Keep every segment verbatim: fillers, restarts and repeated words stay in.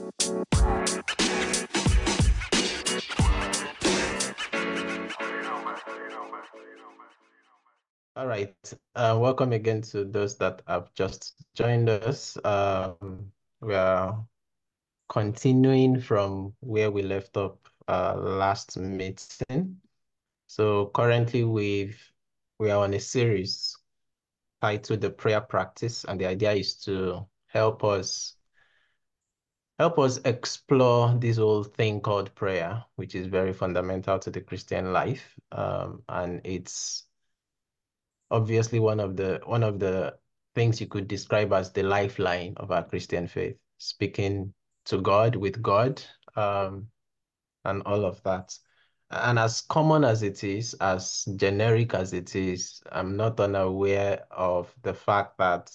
All right. Uh, welcome again to those that have just joined us. Um, we are continuing from where we left up uh, last meeting. So currently we've we are on a series titled The Prayer Practice, and the idea is to help us help us explore this whole thing called prayer, which is very fundamental to the Christian life. Um, and it's obviously one of the one of the things you could describe as the lifeline of our Christian faith, speaking to God, with God, um, and all of that. And as common as it is, as generic as it is, I'm not unaware of the fact that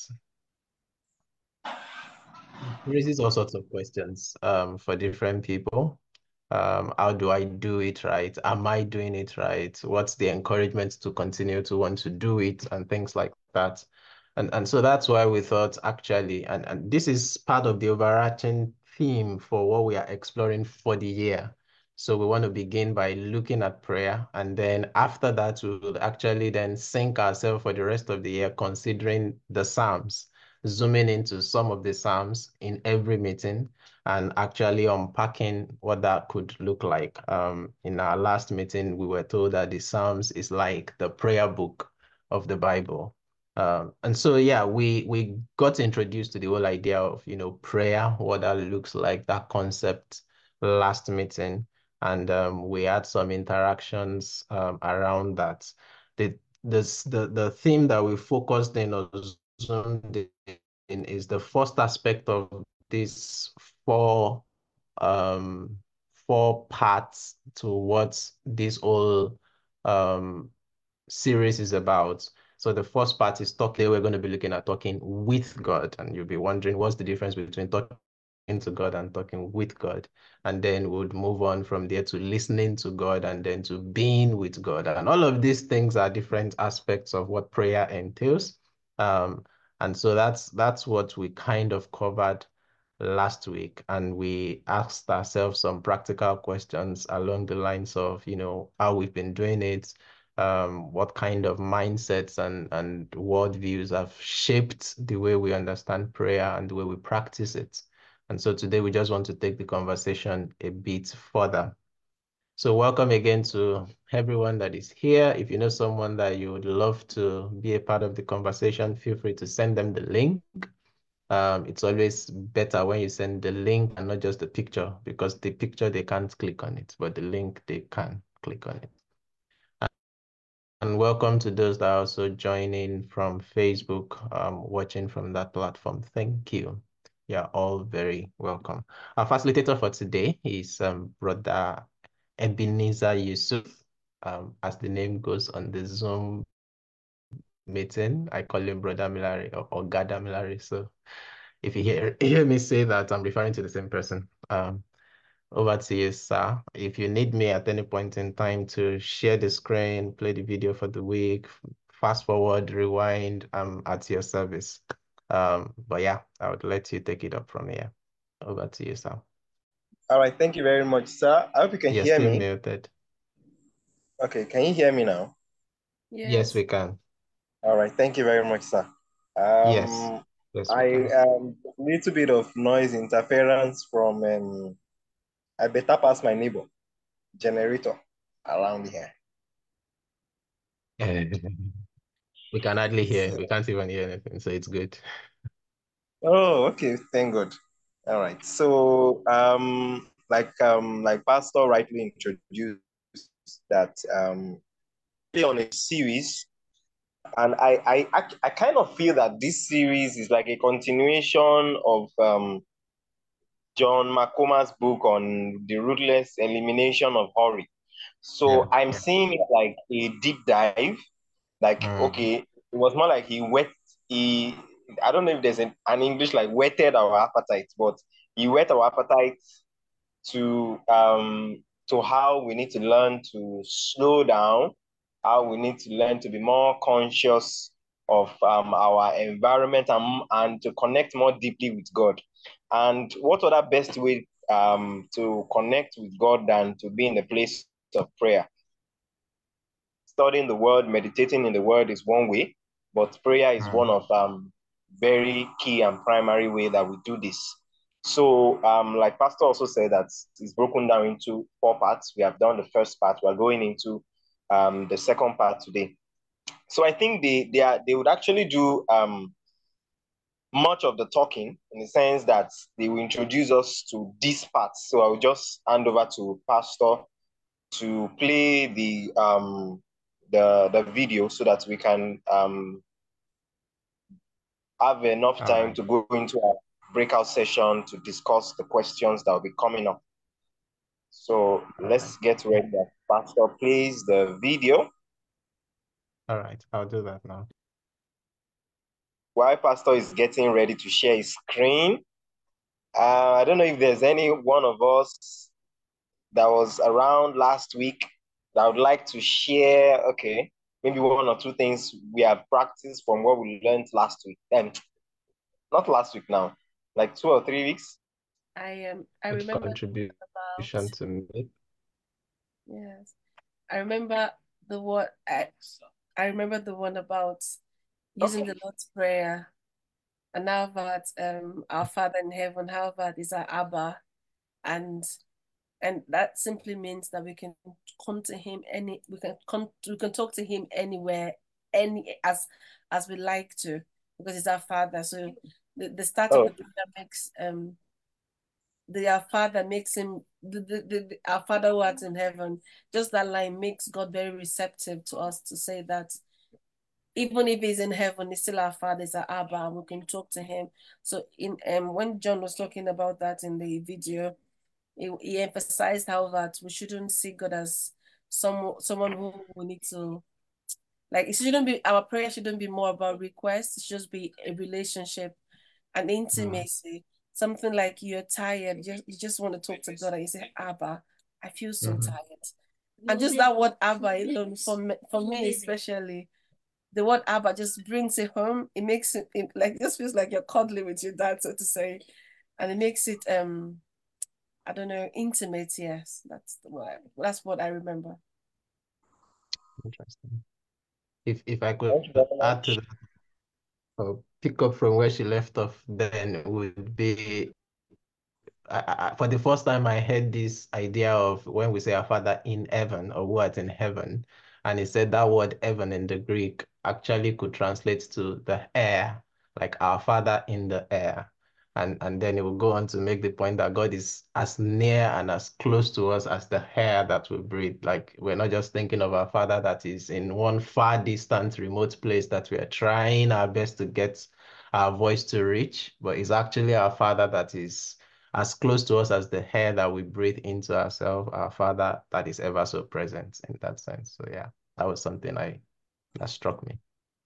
it raises all sorts of questions um, for different people. Um, how do I do it right? Am I doing it right? What's the encouragement to continue to want to do it and things like that? And and so that's why we thought actually, and, and this is part of the overarching theme for what we are exploring for the year. So we want to begin by looking at prayer, and then after that, we will actually then sink ourselves for the rest of the year considering the Psalms, zooming into some of the Psalms in every meeting and actually unpacking what that could look like. Um, in our last meeting, we were told that the Psalms is like the prayer book of the Bible. Um, and so, yeah, we we got introduced to the whole idea of, you know, prayer, what that looks like, that concept last meeting. And um, we had some interactions um, around that. The, this, the, the theme that we focused in or zoomed in is the first aspect of this four um four parts to what this whole um series is about. So the first part is talking. We're going to be looking at talking with God, and you'll be wondering what's the difference between talking to God and talking with God. And then we'll move on from there to listening to God and then to being with God. And all of these things are different aspects of what prayer entails. Um, and so that's that's what we kind of covered last week, and we asked ourselves some practical questions along the lines of, you know, how we've been doing it, um, what kind of mindsets and, and worldviews have shaped the way we understand prayer and the way we practice it. And so today we just want to take the conversation a bit further. So welcome again to everyone that is here. If you know someone that you would love to be a part of the conversation, feel free to send them the link. Um, it's always better when you send the link and not just the picture, because the picture, they can't click on it, but the link, they can click on it. And welcome to those that are also joining from Facebook, um, watching from that platform. Thank you. You're all very welcome. Our facilitator for today is um, Brother Ebenezer Yusuf. Um, as the name goes on the Zoom meeting, I call him Brother Milari or, or Gada Milari. So if you hear, hear me say that, I'm referring to the same person. Um, over to you, sir. If you need me at any point in time to share the screen, play the video for the week, fast forward, rewind, I'm at your service. Um, but yeah, I would let you take it up from here. Over to you, sir. All right, thank you very much, sir. I hope you can You're hear still me. muted. Okay, can you hear me now? Yes, yes we can. All right, thank you very much, sir. Yes, Um, yes, we I can. um little bit of noise interference from um I better pass my neighbor generator around here. We can hardly hear. We can't even hear anything, so it's good. Oh, okay, thank God. All right. So um like um like Pastor rightly introduced that um on a series. And I, I, I, I kind of feel that this series is like a continuation of um, John Macoma's book on the ruthless elimination of hurry. Yeah, So I'm yeah. seeing it like a deep dive. Like, Mm. okay, it was more like he wet, he, I don't know if there's an, an English like whetted our appetite, but he whet our appetite to um to how we need to learn to slow down, how we need to learn to be more conscious of um, our environment and, and to connect more deeply with God. And what other best way um, to connect with God than to be in the place of prayer? Studying the word, meditating in the word is one way, but prayer is one Mm. of um very key and primary way that we do this. So um like Pastor also said, that it's broken down into four parts. We have done the first part. We're going into um the second part today. So I think they they are they would actually do um much of the talking, in the sense that they will introduce us to these parts. So I'll just hand over to Pastor to play the um the the video, so that we can um have enough All time right. to go into a breakout session to discuss the questions that will be coming up. So All right. let's get ready. Pastor plays the video. All right. I'll do that now. While Pastor is getting ready to share his screen, uh, I don't know if there's any one of us that was around last week that would like to share, okay, maybe one or two things we have practiced from what we learned last week. And not last week now, like two or three weeks. I um I Good remember contribution about to me. yes. I remember the one I I remember the one about using Okay. the Lord's Prayer, and now that um our Father in heaven, how that is our Abba, and and that simply means that we can come to him any we can come we can talk to him anywhere, any as as we like to, because he's our Father. So the, the start of Oh, the prayer makes um the our Father makes him the, the, the, our Father who art in heaven. Just that line makes God very receptive to us, to say that even if he's in heaven, he's still our Father, he's our Abba, and we can talk to him. So in um when John was talking about that in the video, he, he emphasized how that we shouldn't see God as some someone who we need to, like, it shouldn't be, our prayer shouldn't be more about requests. It should just be a relationship, an Mm. intimacy, something like you're tired, you just, you just want to talk to God, and you say, Abba, I feel so Mm-hmm. tired. And just that word Abba alone, for me, for me especially, the word Abba just brings it home. It makes it, it like, just feels like you're cuddling with your dad, so to say. And it makes it, um, I don't know, intimate, yes. That's the word. That's what I remember. Interesting. If if I could thank you very add to much. that, or pick up from where she left off, then would be I, I, for the first time I heard this idea of when we say our Father in heaven or who art in heaven, and he said that word heaven in the Greek actually could translate to the air, like our Father in the air. And and then he will go on to make the point that God is as near and as close to us as the air that we breathe. Like, we're not just thinking of our Father that is in one far distant remote place that we are trying our best to get our voice to reach, but it's actually our Father that is as close to us as the air that we breathe into ourselves, our Father that is ever so present in that sense. So yeah, that was something I that struck me.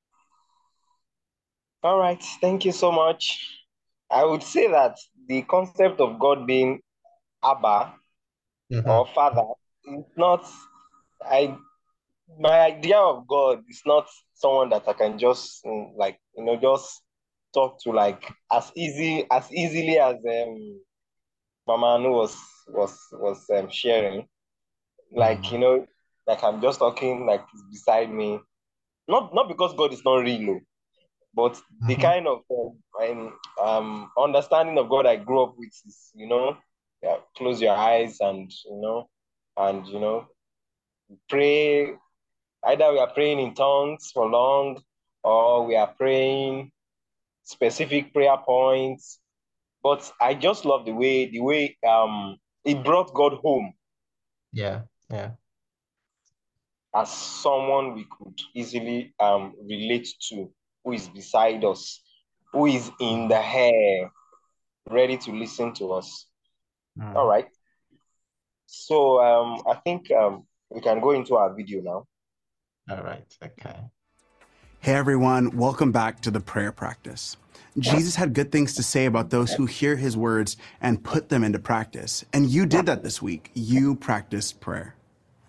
All right, thank you so much. I would say that the concept of God being Abba Mm-hmm. or Father is not, I my idea of God is not someone that I can just mm, like you know just talk to, like as easy as easily as um Mama Anu was was was um, sharing, like you Mm. know like I'm just talking like he's beside me. Not not because God is not real, oh, but the Mm-hmm. kind of um, um, um, understanding of God I grew up with is, you know, yeah, close your eyes and you know, and you know, pray. Either we are praying in tongues for long, or we are praying specific prayer points. But I just love the way the way um it brought God home Yeah, yeah. as someone we could easily um relate to, who is beside us, who is in the Mm. air, ready to listen to us. All Mm. right. So um, I think um, we can go into our video now. All right, okay. Hey everyone, welcome back to the prayer practice. Jesus had good things to say about those who hear his words and put them into practice. And you did that this week. You practiced prayer.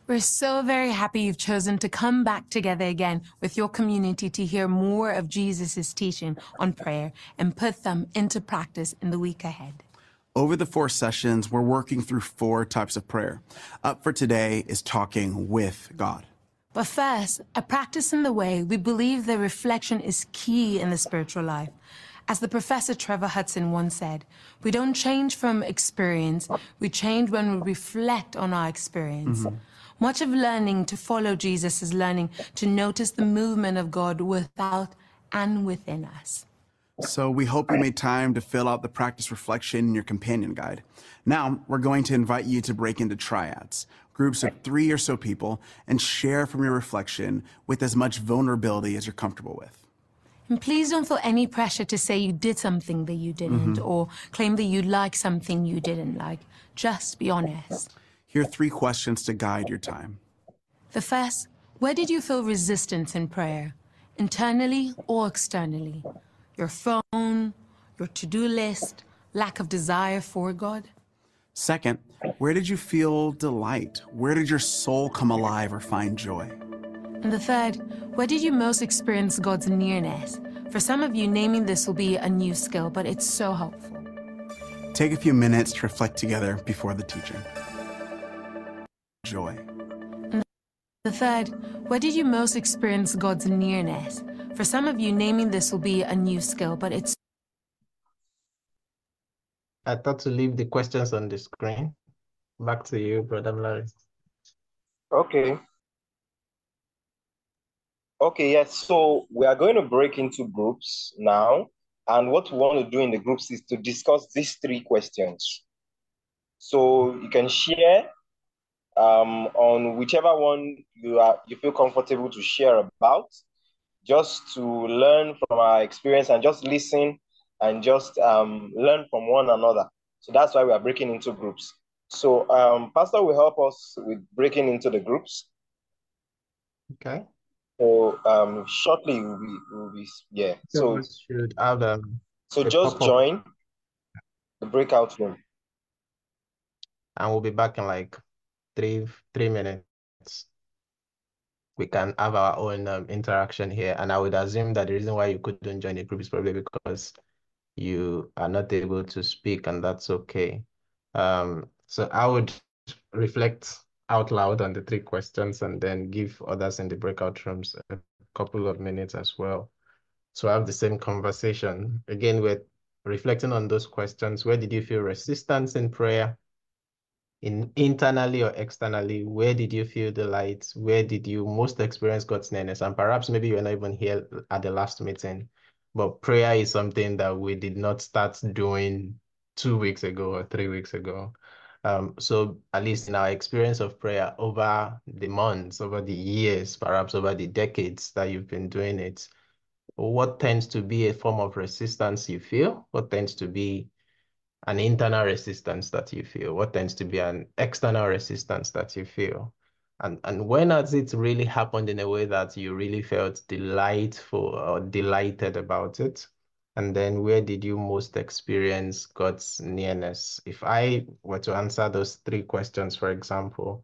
We're so very happy you've chosen to come back together again with your community to hear more of Jesus' teaching on prayer and put them into practice in the week ahead. Over the four sessions, we're working through four types of prayer. Up for today is talking with God. But first, a practice in the way we believe that reflection is key in the spiritual life. As the Professor Trevor Hudson once said, we don't change from experience, we change when we reflect on our experience. Mm-hmm. Much of learning to follow Jesus is learning to notice the movement of God without and within us. So we hope you made time to fill out the practice reflection in your companion guide. Now, we're going to invite you to break into triads, groups of three or so people, and share from your reflection with as much vulnerability as you're comfortable with. And please don't feel any pressure to say you did something that you didn't, mm-hmm. or claim that you like something you didn't like. Just be honest. Here are three questions to guide your time. The first, where did you feel resistance in prayer? Internally or externally? Your phone, your to-do list, lack of desire for God? Second, where did you feel delight? Where did your soul come alive or find joy? And the third, where did you most experience God's nearness? For some of you, naming this will be a new skill, but it's so helpful. Take a few minutes to reflect together before the teaching. Joy. And the third, where did you most experience God's nearness? For some of you, naming this will be a new skill, but it's... I thought to leave the questions on the screen. Back to you, Brother Larry. Okay. Okay, yes. So we are going to break into groups now. And what we want to do in the groups is to discuss these three questions. So you can share um, on whichever one you are you feel comfortable to share about, just to learn from our experience and just listen and just um, learn from one another. So that's why we are breaking into groups. So um, Pastor will help us with breaking into the groups. Okay. So um, shortly we'll be, we'll be yeah. So, so should have um, so just join the breakout room, and we'll be back in like three three minutes. We can have our own um, interaction here, and I would assume that the reason why you couldn't join the group is probably because you are not able to speak, and that's okay. Um, so I would reflect out loud on the three questions and then give others in the breakout rooms a couple of minutes as well to have the same conversation. Again, we're reflecting on those questions. Where did you feel resistance in prayer? In internally or externally, where did you feel the light? Where did you most experience God's nearness? And perhaps maybe you were not even here at the last meeting, but prayer is something that we did not start doing two weeks ago or three weeks ago. Um, so at least in our experience of prayer over the months, over the years, perhaps over the decades that you've been doing it, what tends to be a form of resistance you feel? What tends to be an internal resistance that you feel? What tends to be an external resistance that you feel? And, and when has it really happened in a way that you really felt delightful or delighted about it? And then where did you most experience God's nearness? If I were to answer those three questions, for example,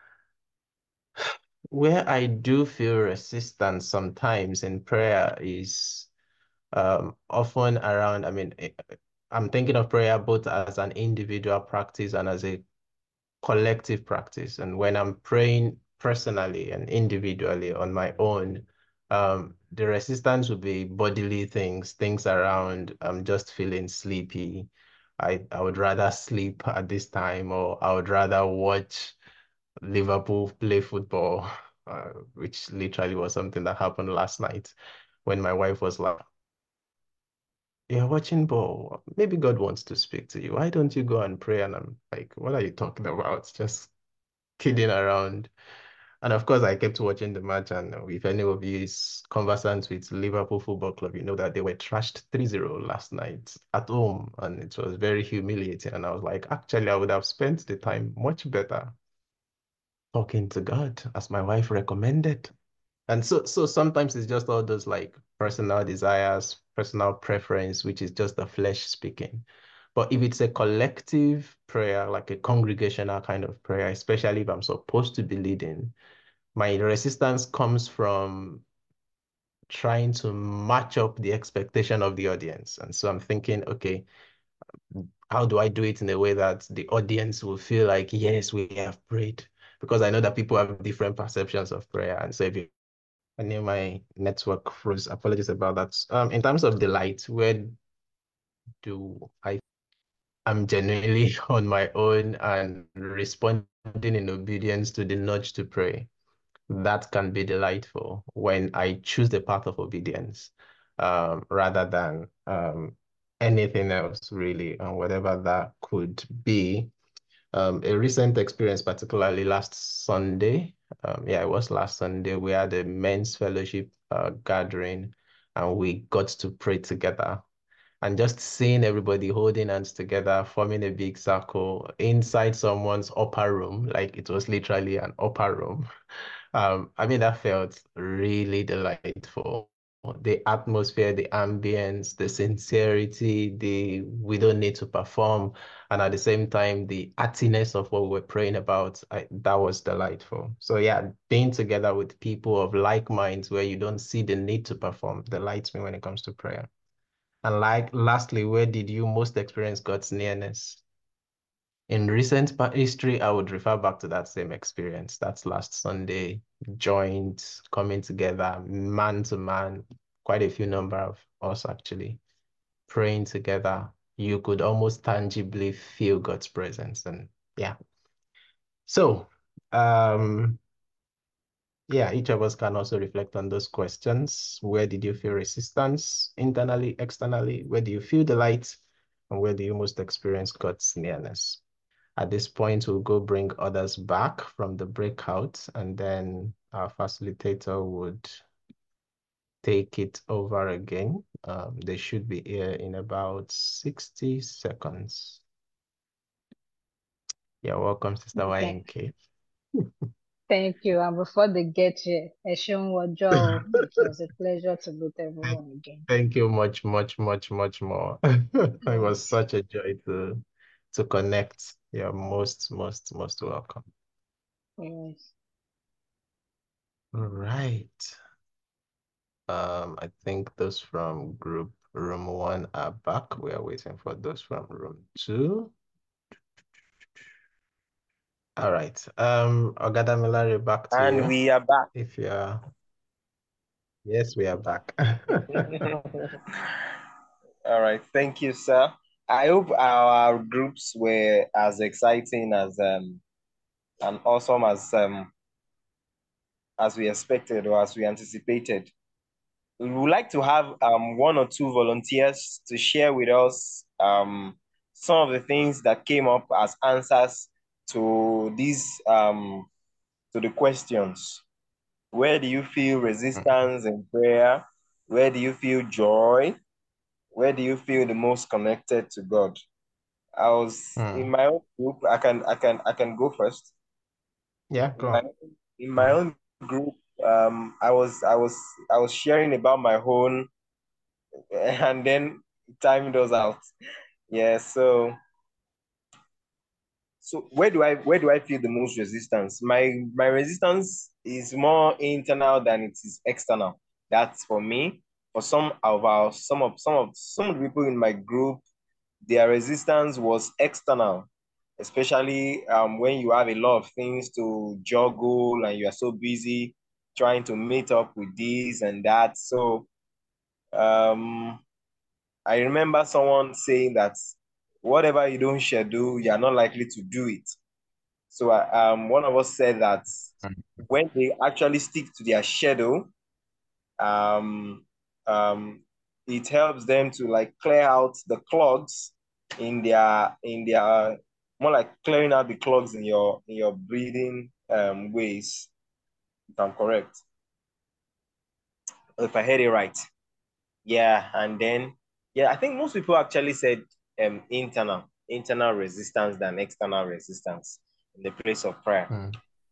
where I do feel resistance sometimes in prayer is um, often around, I mean, I'm thinking of prayer both as an individual practice and as a collective practice. And when I'm praying personally and individually on my own, um, the resistance would be bodily things, things around I'm just feeling sleepy. I, I would rather sleep at this time, or I would rather watch Liverpool play football, uh, which literally was something that happened last night when my wife was like, "You're watching ball. Maybe God wants to speak to you. Why don't you go and pray?" And I'm like, "What are you talking about? Just kidding around." And of course, I kept watching the match. And if any of you is conversant with Liverpool Football Club, you know that they were trashed three zero last night at home. And it was very humiliating. And I was like, actually, I would have spent the time much better talking to God, as my wife recommended. And so, so sometimes it's just all those like personal desires, personal preference, which is just the flesh speaking. But if it's a collective prayer, like a congregational kind of prayer, especially if I'm supposed to be leading, my resistance comes from trying to match up the expectation of the audience. And so I'm thinking, okay, how do I do it in a way that the audience will feel like, yes, we have prayed? Because I know that people have different perceptions of prayer. And so if you, I knew my network froze, apologies about that. Um, in terms of delight, where do I, I'm genuinely on my own and responding in obedience to the nudge to pray. That can be delightful when I choose the path of obedience, um, rather than um, anything else, really, and whatever that could be. Um, a recent experience, particularly last Sunday, um, yeah, it was last Sunday, we had a men's fellowship uh, gathering, and we got to pray together. And just seeing everybody holding hands together, forming a big circle inside someone's upper room, like it was literally an upper room. Um, I mean, that felt really delightful. The atmosphere, the ambience, the sincerity, the we don't need to perform, and at the same time, the artiness of what we were praying about, I, that was delightful. So yeah, being together with people of like minds where you don't see the need to perform delights me when it comes to prayer. And like, lastly, where did you most experience God's nearness? In recent pa- history, I would refer back to that same experience. That's last Sunday, joined, coming together, man to man, quite a few number of us actually, praying together. You could almost tangibly feel God's presence. And yeah. So, um, yeah, each of us can also reflect on those questions. Where did you feel resistance internally, externally? Where do you feel the light? And where do you most experience God's nearness? At this point, we'll go bring others back from the breakout, and then our facilitator would take it over again. Um, they should be here in about sixty seconds. You're welcome, Sister Okay. Y N K. Thank you. And before they get here, Eshun Joe, it was a pleasure to meet everyone again. Thank you much, much, much, much more. It was Yes. such a joy to to connect. You're most, most, most welcome. Yes. All right. Um, I think those from group room one are back. We are waiting for those from room two. All right. Um, Ogadamilare, back to And you. we are back. If you are, yes, we are back. All right. Thank you, sir. I hope our groups were as exciting as um and awesome as um as we expected or as we anticipated. We would like to have um one or two volunteers to share with us um some of the things that came up as answers to these um to the questions. Where do you feel resistance in prayer? Where do you feel joy? Where do you feel the most connected to God? I was in Hmm. my own group. I can I can I can go first. Yeah, In go my on. in my own group, um, I was I was I was sharing about my own, and then time goes out. Yeah. So so where do I where do I feel the most resistance? My my resistance is more internal than it is external. That's for me. For some of our some of some of some of the people in my group, their resistance was external, especially um, when you have a lot of things to juggle and you are so busy trying to meet up with this and that. So um, I remember someone saying that whatever you don't schedule, you are not likely to do it. So uh, um, one of us said that when they actually stick to their schedule, um, um, it helps them to like clear out the clogs in their in their more like clearing out the clogs in your in your breathing um, ways. If I'm correct, if I heard it right, yeah. And then yeah, I think most people actually said um, internal internal resistance than external resistance in the place of prayer. Hmm.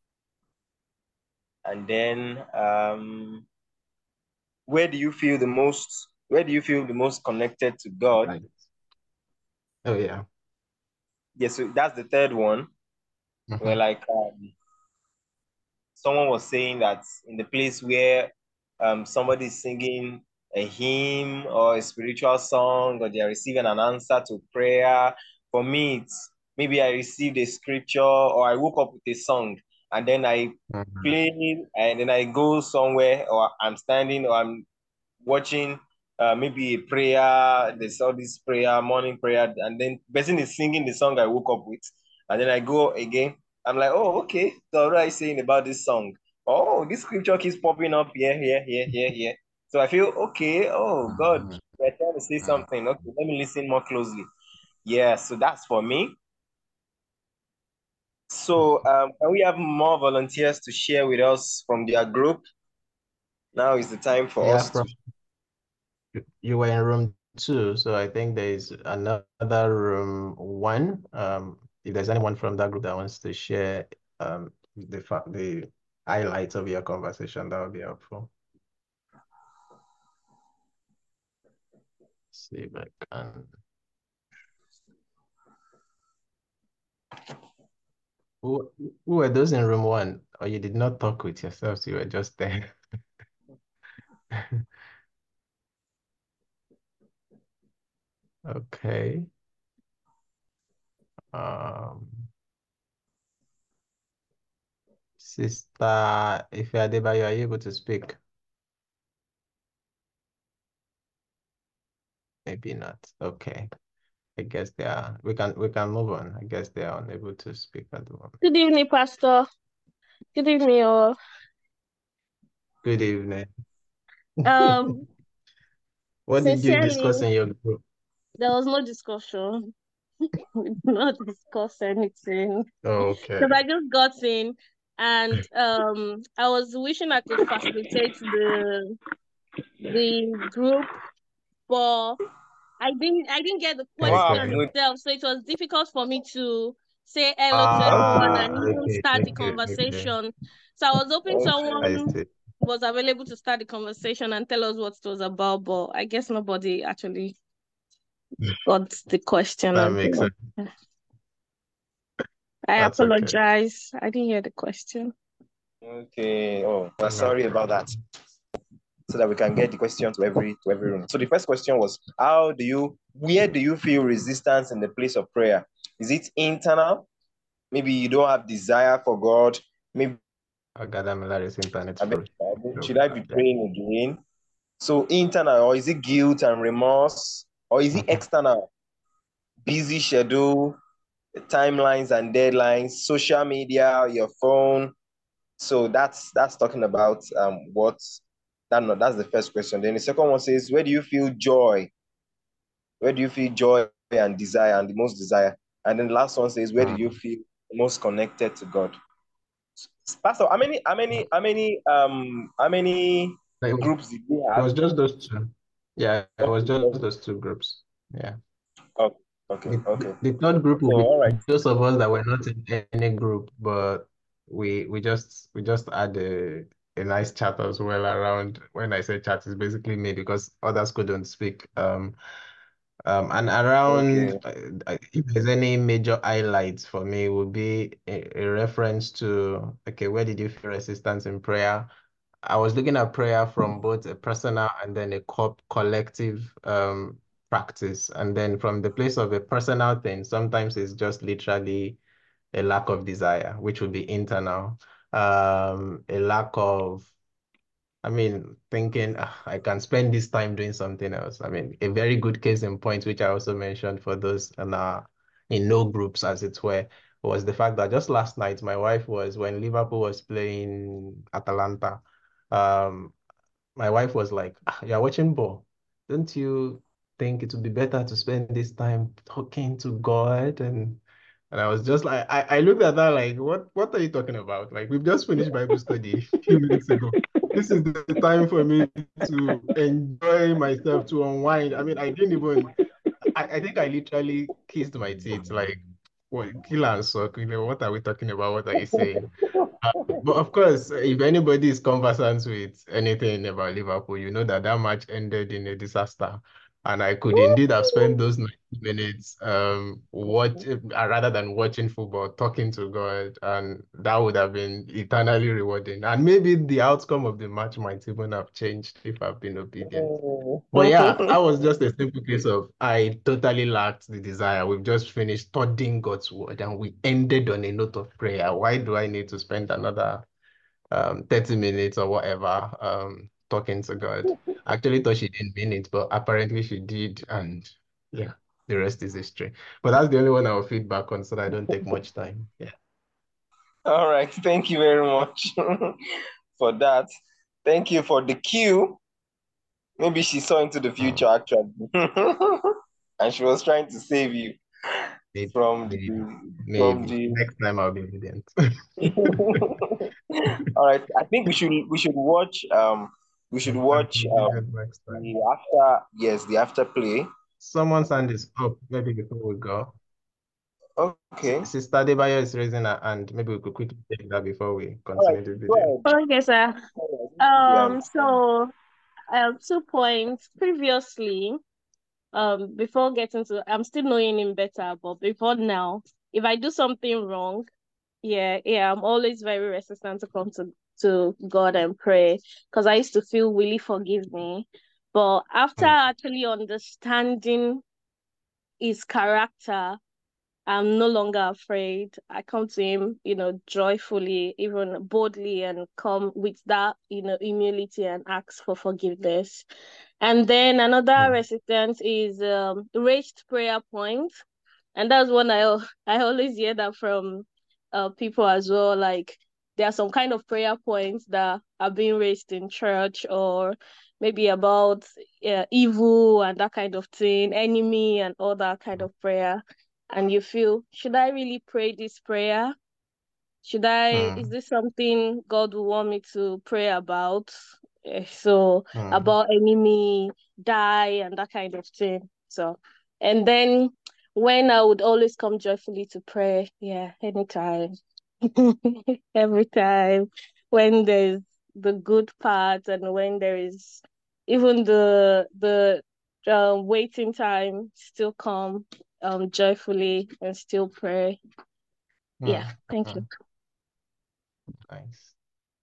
And then um, where do you feel the most? Where do you feel the most connected to God? Right. Oh, yeah. yes, so that's the third one. Mm-hmm. Where like um, someone was saying that in the place where um, somebody is singing a hymn or a spiritual song, or they are receiving an answer to prayer. For me, it's maybe I received a scripture, or I woke up with a song, and then I Mm-hmm. play, and then I go somewhere, or I'm standing, or I'm watching uh, maybe a prayer. There's all this prayer, morning prayer, and then person is singing the song I woke up with, and then I go again. I'm like, oh, okay. So what are you saying about this song? Oh, this scripture keeps popping up here, here, here, here, here. So I feel okay. Oh God, they're trying to say something. Okay, let me listen more closely. Yeah, so that's for me. So um, can we have more volunteers to share with us from their group? Now is the time for Yeah, us to. from, you you were in room two, so I think there is another room one. Um, if there's anyone from that group that wants to share um the fa the highlights of your conversation, that would be helpful. See if I can. Who, who were those in room one? Or you did not talk with yourselves, you were just there. Okay. Um, Sister Ife Adebayo, are you able to speak? Maybe not. Okay. I guess they are. We can we can move on. I guess they are unable to speak at the moment. Good evening, Pastor. Good evening, all. Good evening. Um, What did you discuss sincerely, in your group? there was no discussion. We did not discuss anything. Okay. Because I just got in and um I was wishing I could facilitate the the group, but I didn't I didn't get the Wow, question Okay. good. itself, so it was difficult for me to say hello to everyone Ah, and even okay, start the okay, okay. conversation. So I was hoping I someone see. was available to start the conversation and tell us what it was about, but I guess nobody actually got the question. That And makes sense. I That's okay. apologize. I didn't hear the question. Okay. Oh, we're No sorry about that. problem. So that we can get the question to every to every room. So the first question was, how do you where do you feel resistance in the place of prayer? Is it internal? Maybe you don't have desire for God. Maybe I got Amilari's internet I mean, first. should I be praying again? So internal, or is it guilt and remorse? Or is it external? Busy schedule, timelines and deadlines, social media, your phone. So that's that's talking about um what that no, that's the first question. Then the second one says, where do you feel joy? Where do you feel joy and desire and the most desire? And then the last one says, where do you Mm. feel most connected to God? Pastor, how many, how many, how many, um, how many It was, groups did you it have? was just those two. Yeah, it was just Okay, those two groups. Yeah. okay, okay, The, okay. the third group will So be all right. those of us that were not in any group, but we we just we just had a, a nice chat as well around. When I say chat, it's basically me because others couldn't speak. Um, um, and around Okay. uh, if there's any major highlights for me, would be a, a reference to, okay, where did you feel resistance in prayer? I was looking at prayer from both a personal and then a co collective um practice. And then from the place of a personal thing, sometimes it's just literally a lack of desire, which would be internal. Um, a lack of, I mean, thinking "Ah, I can spend this time doing something else." I mean, a very good case in point, which I also mentioned for those in uh in no groups, as it were, was the fact that just last night my wife was when Liverpool was playing Atalanta. Um, my wife was like, "Ah, you're watching ball. Don't you think it would be better to spend this time talking to God?" And and I was just like, I, I looked at that like, what what are you talking about? Like, we've just finished Bible study a few minutes ago. This is the time for me to enjoy myself, to unwind. I mean, I didn't even, I, I think I literally kissed my teeth, like, what, kill and suck, you know, what are we talking about? What are you saying? Uh, but of course, if anybody is conversant with anything about Liverpool, you know that that match ended in a disaster. And I could indeed have spent those ninety minutes um watch uh, rather than watching football, talking to God, and that would have been eternally rewarding. And maybe the outcome of the match might even have changed if I've been obedient. But yeah, that was just a simple case of I totally lacked the desire. We've just finished studying God's word and we ended on a note of prayer. Why do I need to spend another um thirty minutes or whatever um talking to God? I actually thought she didn't mean it, but apparently she did, and yeah, the rest is history. But that's the only one I will feedback on so that I don't take much time. Yeah. All right. Thank you very much for that. Thank you for the cue. Maybe she saw into the future Mm. actually. And she was trying to save you Maybe, from the maybe, from maybe. the Next time I'll be obedient. All right. I think we should we should watch um we should I'll be watch um obedient next time. the after yes, the after play. Someone's hand is up, maybe before we go. Okay. Sister Adebayo is raising her hand. Maybe we could quickly take that before we All right. continue the Go video. ahead. Okay, sir. Um, so um, two points previously. Um, before getting to, I'm still knowing him better, but before now, if I do something wrong, yeah, yeah, I'm always very resistant to come to to God and pray because I used to feel, will He forgive me? But after Mm. actually understanding His character, I'm no longer afraid. I come to Him, you know, joyfully, even boldly, and come with that, you know, humility and ask for forgiveness. And then another Mm. resistance is um, raised prayer point. And that's one I I always hear that from uh, people as well. Like there are some kind of prayer points that are being raised in church, or maybe about uh, evil and that kind of thing, enemy and all that kind of prayer. And you feel, should I really pray this prayer? Should I, is Mm. this something God will want me to pray about? Eh, So Mm. about enemy die and that kind of thing. So, and then when I would always come joyfully to pray, yeah, anytime, every time, when there's the good part and when there is even the the um, waiting time, still come um joyfully and still pray. Yeah, Mm. thank you. Mm. Nice.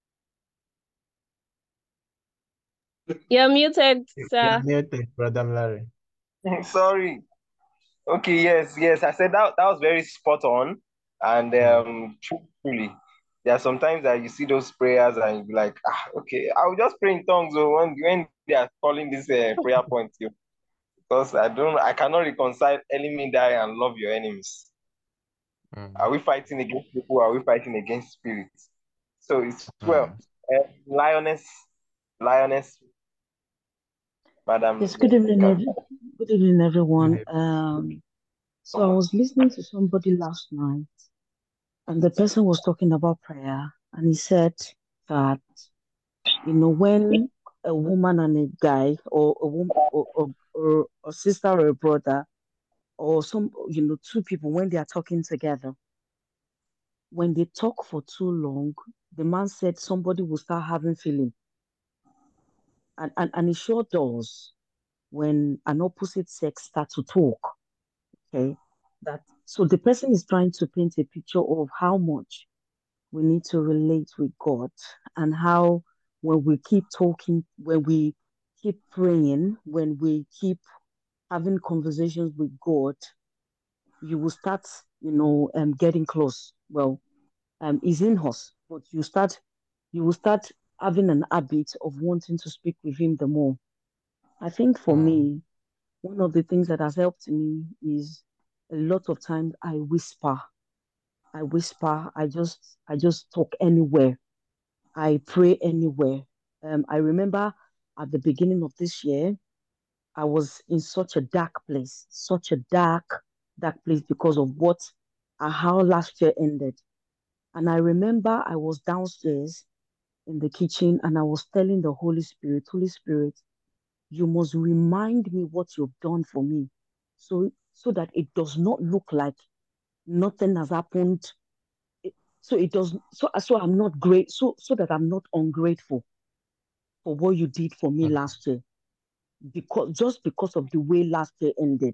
You're muted, You- You're sir. muted, Brother Larry. Sorry. Okay, yes, yes. I said that that was very spot on. And Mm. um truthfully, there are sometimes that you see those prayers and you be like, ah, okay, I'll just pray in tongues oh, when when they are calling this uh, prayer point to you. Because I don't I cannot reconcile enemy die and love your enemies. Mm. Are we fighting against people? Or are we fighting against spirits? So it's well. Mm. Uh, lioness, lioness, madam. Yes, good evening, Can, ev- good evening, everyone. Maybe. Um, so I was listening to somebody last night, and the person was talking about prayer, and he said that, you know, when a woman and a guy, or a woman, or, or, or a sister or a brother, or some, you know, two people, when they are talking together, when they talk for too long, the man said somebody will start having feeling, and and, and it sure does when an opposite sex start to talk. Okay, that so the person is trying to paint a picture of how much we need to relate with God, and how when we keep talking, when we keep praying, when we keep having conversations with God, you will start, you know, um, getting close. Well, um, is in us, but you start, you will start having an habit of wanting to speak with Him the more. I think for Mm. me, one of the things that has helped me is a lot of times I whisper. I whisper. I just I just talk anywhere. I pray anywhere. Um, I remember at the beginning of this year, I was in such a dark place, such a dark, dark place because of what uh, how last year ended. And I remember I was downstairs in the kitchen and I was telling the Holy Spirit, Holy Spirit, you must remind me what you've done for me, so so that it does not look like nothing has happened. It- so it does so so I'm not great, so so that I'm not ungrateful for what you did for me Mm. last year. because just because of the way last year ended.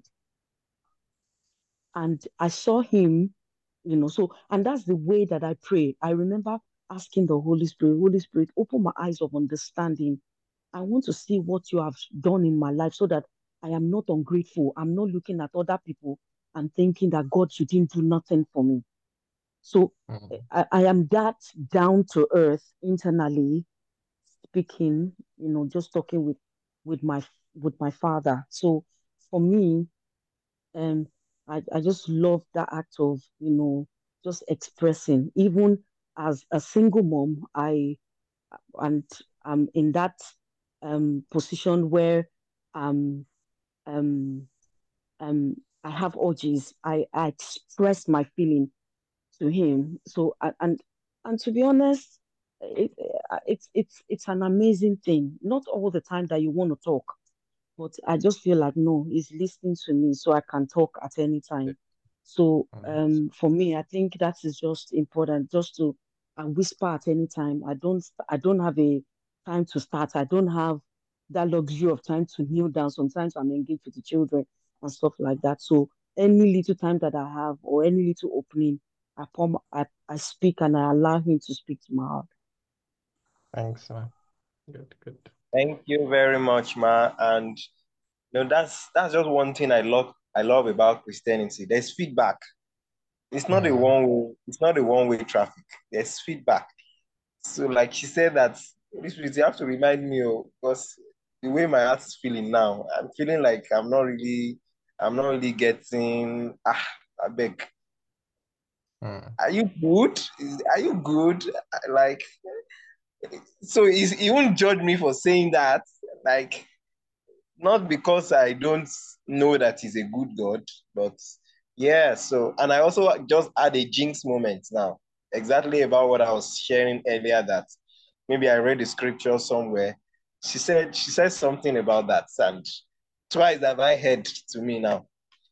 And I saw him, you know, so, and that's the way that I pray. I remember asking the Holy Spirit, Holy Spirit, open my eyes of understanding. I want to see what you have done in my life so that I am not ungrateful. I'm not looking at other people and thinking that, God, you didn't do nothing for me. So Mm. I, I am that down to earth internally speaking, you know, just talking with with my with my father. So for me, um, I, I just love that act of, you know, just expressing. Even as a single mom, I and I'm in that um position where um um um I have urges. I, I express my feeling to him. So a- and and to be honest, it, it's it's it's an amazing thing. Not all the time that you want to talk, but I just feel like no, he's listening to me, so I can talk at any time. So Mm. um, for me, I think that is just important, just to uh, whisper at any time. I don't I don't have a time to start. I don't have that luxury of time to kneel down. Sometimes I'm engaged with the children and stuff like that. So any little time that I have or any little opening, I come, I, I speak and I allow him to speak to my heart. Thanks, man. Good, good. Thank you very much, Ma. And you know, that's that's just one thing I love I love about Christianity. There's feedback. It's not a Mm. one way, it's not a one-way traffic. There's feedback. So like she said that this you have to remind me oh, because the way my heart is feeling now, I'm feeling like I'm not really I'm not really getting ah I beg. Mm. Are you good? Is- Are you good? Like so he's, he won't judge me for saying that. Like not because I don't know that he's a good God, but yeah. So, and I also just had a jinx moment now, exactly about what I was sharing earlier. That maybe I read the scripture somewhere. She said she said something about that, and twice have I heard to me now.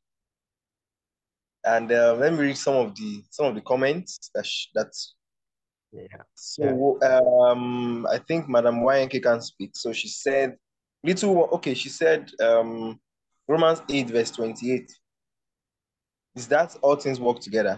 And uh, let me read some of the some of the comments that sh- that. Yeah. So um, I think Madam Y N K can speak. So she said, little okay. She said um, Romans eight verse twenty-eight. Is that all things work together?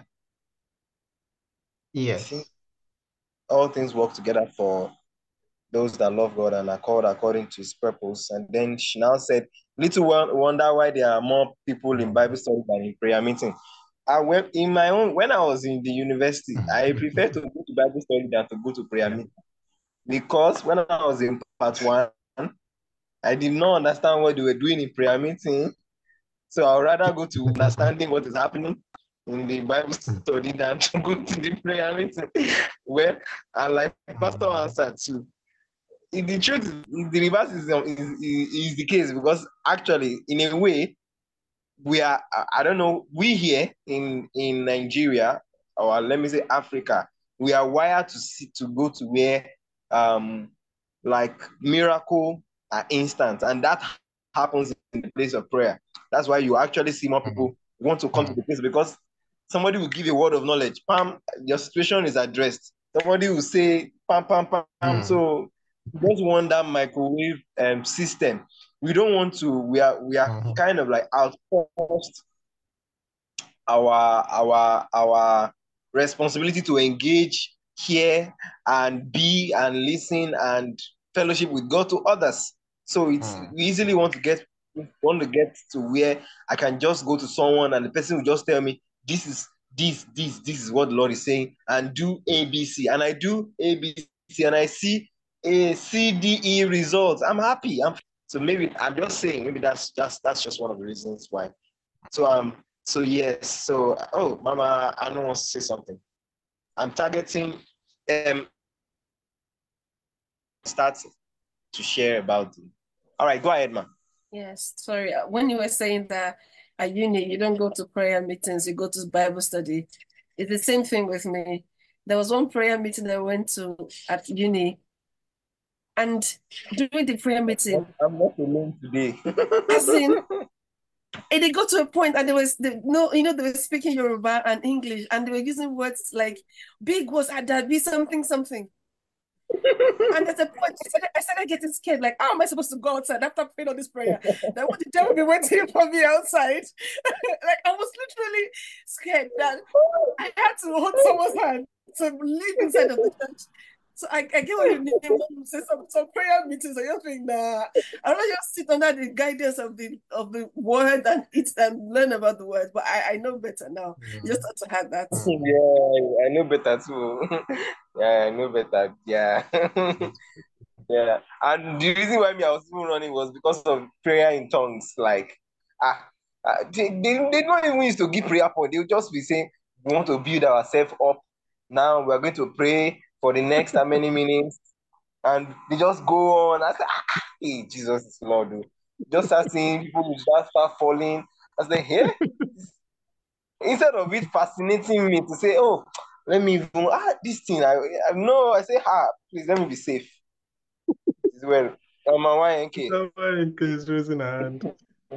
I think Yes. all things work together for those that love God and are called according to his purpose. And then she now said, little wonder why there are more people in Bible study than in prayer meeting. I went in my own when I was in the university, I prefer to go to Bible study than to go to prayer Yeah. meeting. Because when I was in part one, I did not understand what they were doing in prayer meeting. So I'd rather go to understanding what is happening in the Bible study than to go to the prayer meeting. Well, and like Pastor answered too. In the truth, the reverse is, is, is the case because actually, in a way, we are, I don't know, we here in, in Nigeria, or let me say Africa, we are wired to see, to go to where um like miracle are instant, and that happens in the place of prayer. That's why you actually see more people want to come to the place because somebody will give you a word of knowledge. Pam, your situation is addressed. Somebody will say pam pam pam. Mm. So we just want that microwave um, system. We don't want to. We are we are Mhm. kind of like outpost our our our responsibility to engage, hear, and be and listen and fellowship with God to others. So it's Mm. we easily want to get want to get to where I can just go to someone and the person will just tell me this is this this this is what the Lord is saying and do A B C and I do A B C and I see a C D E results. I'm happy. I'm so maybe I'm just saying maybe that's just that's just one of the reasons why. So um so yes, so oh Mama, I don't want to say something. I'm targeting um start to share about it. All right, go ahead, man. Yes, sorry. uh, When you were saying that at uni, you don't go to prayer meetings, you go to Bible study. It's the same thing with me. There was one prayer meeting I went to at uni, and during the prayer meeting, I'm not alone today. as in, and they got to a point and they was they, no, you know, they were speaking Yoruba and English, and they were using words like big words, adabi, something, something. And at a point, I started, I started getting scared. Like, how am I supposed to go outside after praying all this prayer? Then would the devil be waiting for me outside? Like, I was literally scared that I had to hold someone's hand to live inside of the church. So I, I get what you mean when you say some, some prayer meetings, and you think, nah, I don't just sit under the guidance of the of the word and eat and learn about the word. But I, I know better now. You just have to have that. Yeah, I know better too. Yeah, I know better. Yeah. Yeah. And the reason why me I was even running was because of prayer in tongues. Like, ah, ah, they, they, they don't even used to give prayer point. They would just be saying, we want to build ourselves up. Now we're going to pray for the next how many minutes. And they just go on. I said, ah, hey, Jesus is Lord. Dude. Just start seeing people who just start falling. I was like, hey, instead of it fascinating me to say, oh, let me even, ah, this thing, I, I know, I say, ah, please let me be safe. As well. Um, Y N K. Someone is raising a hand.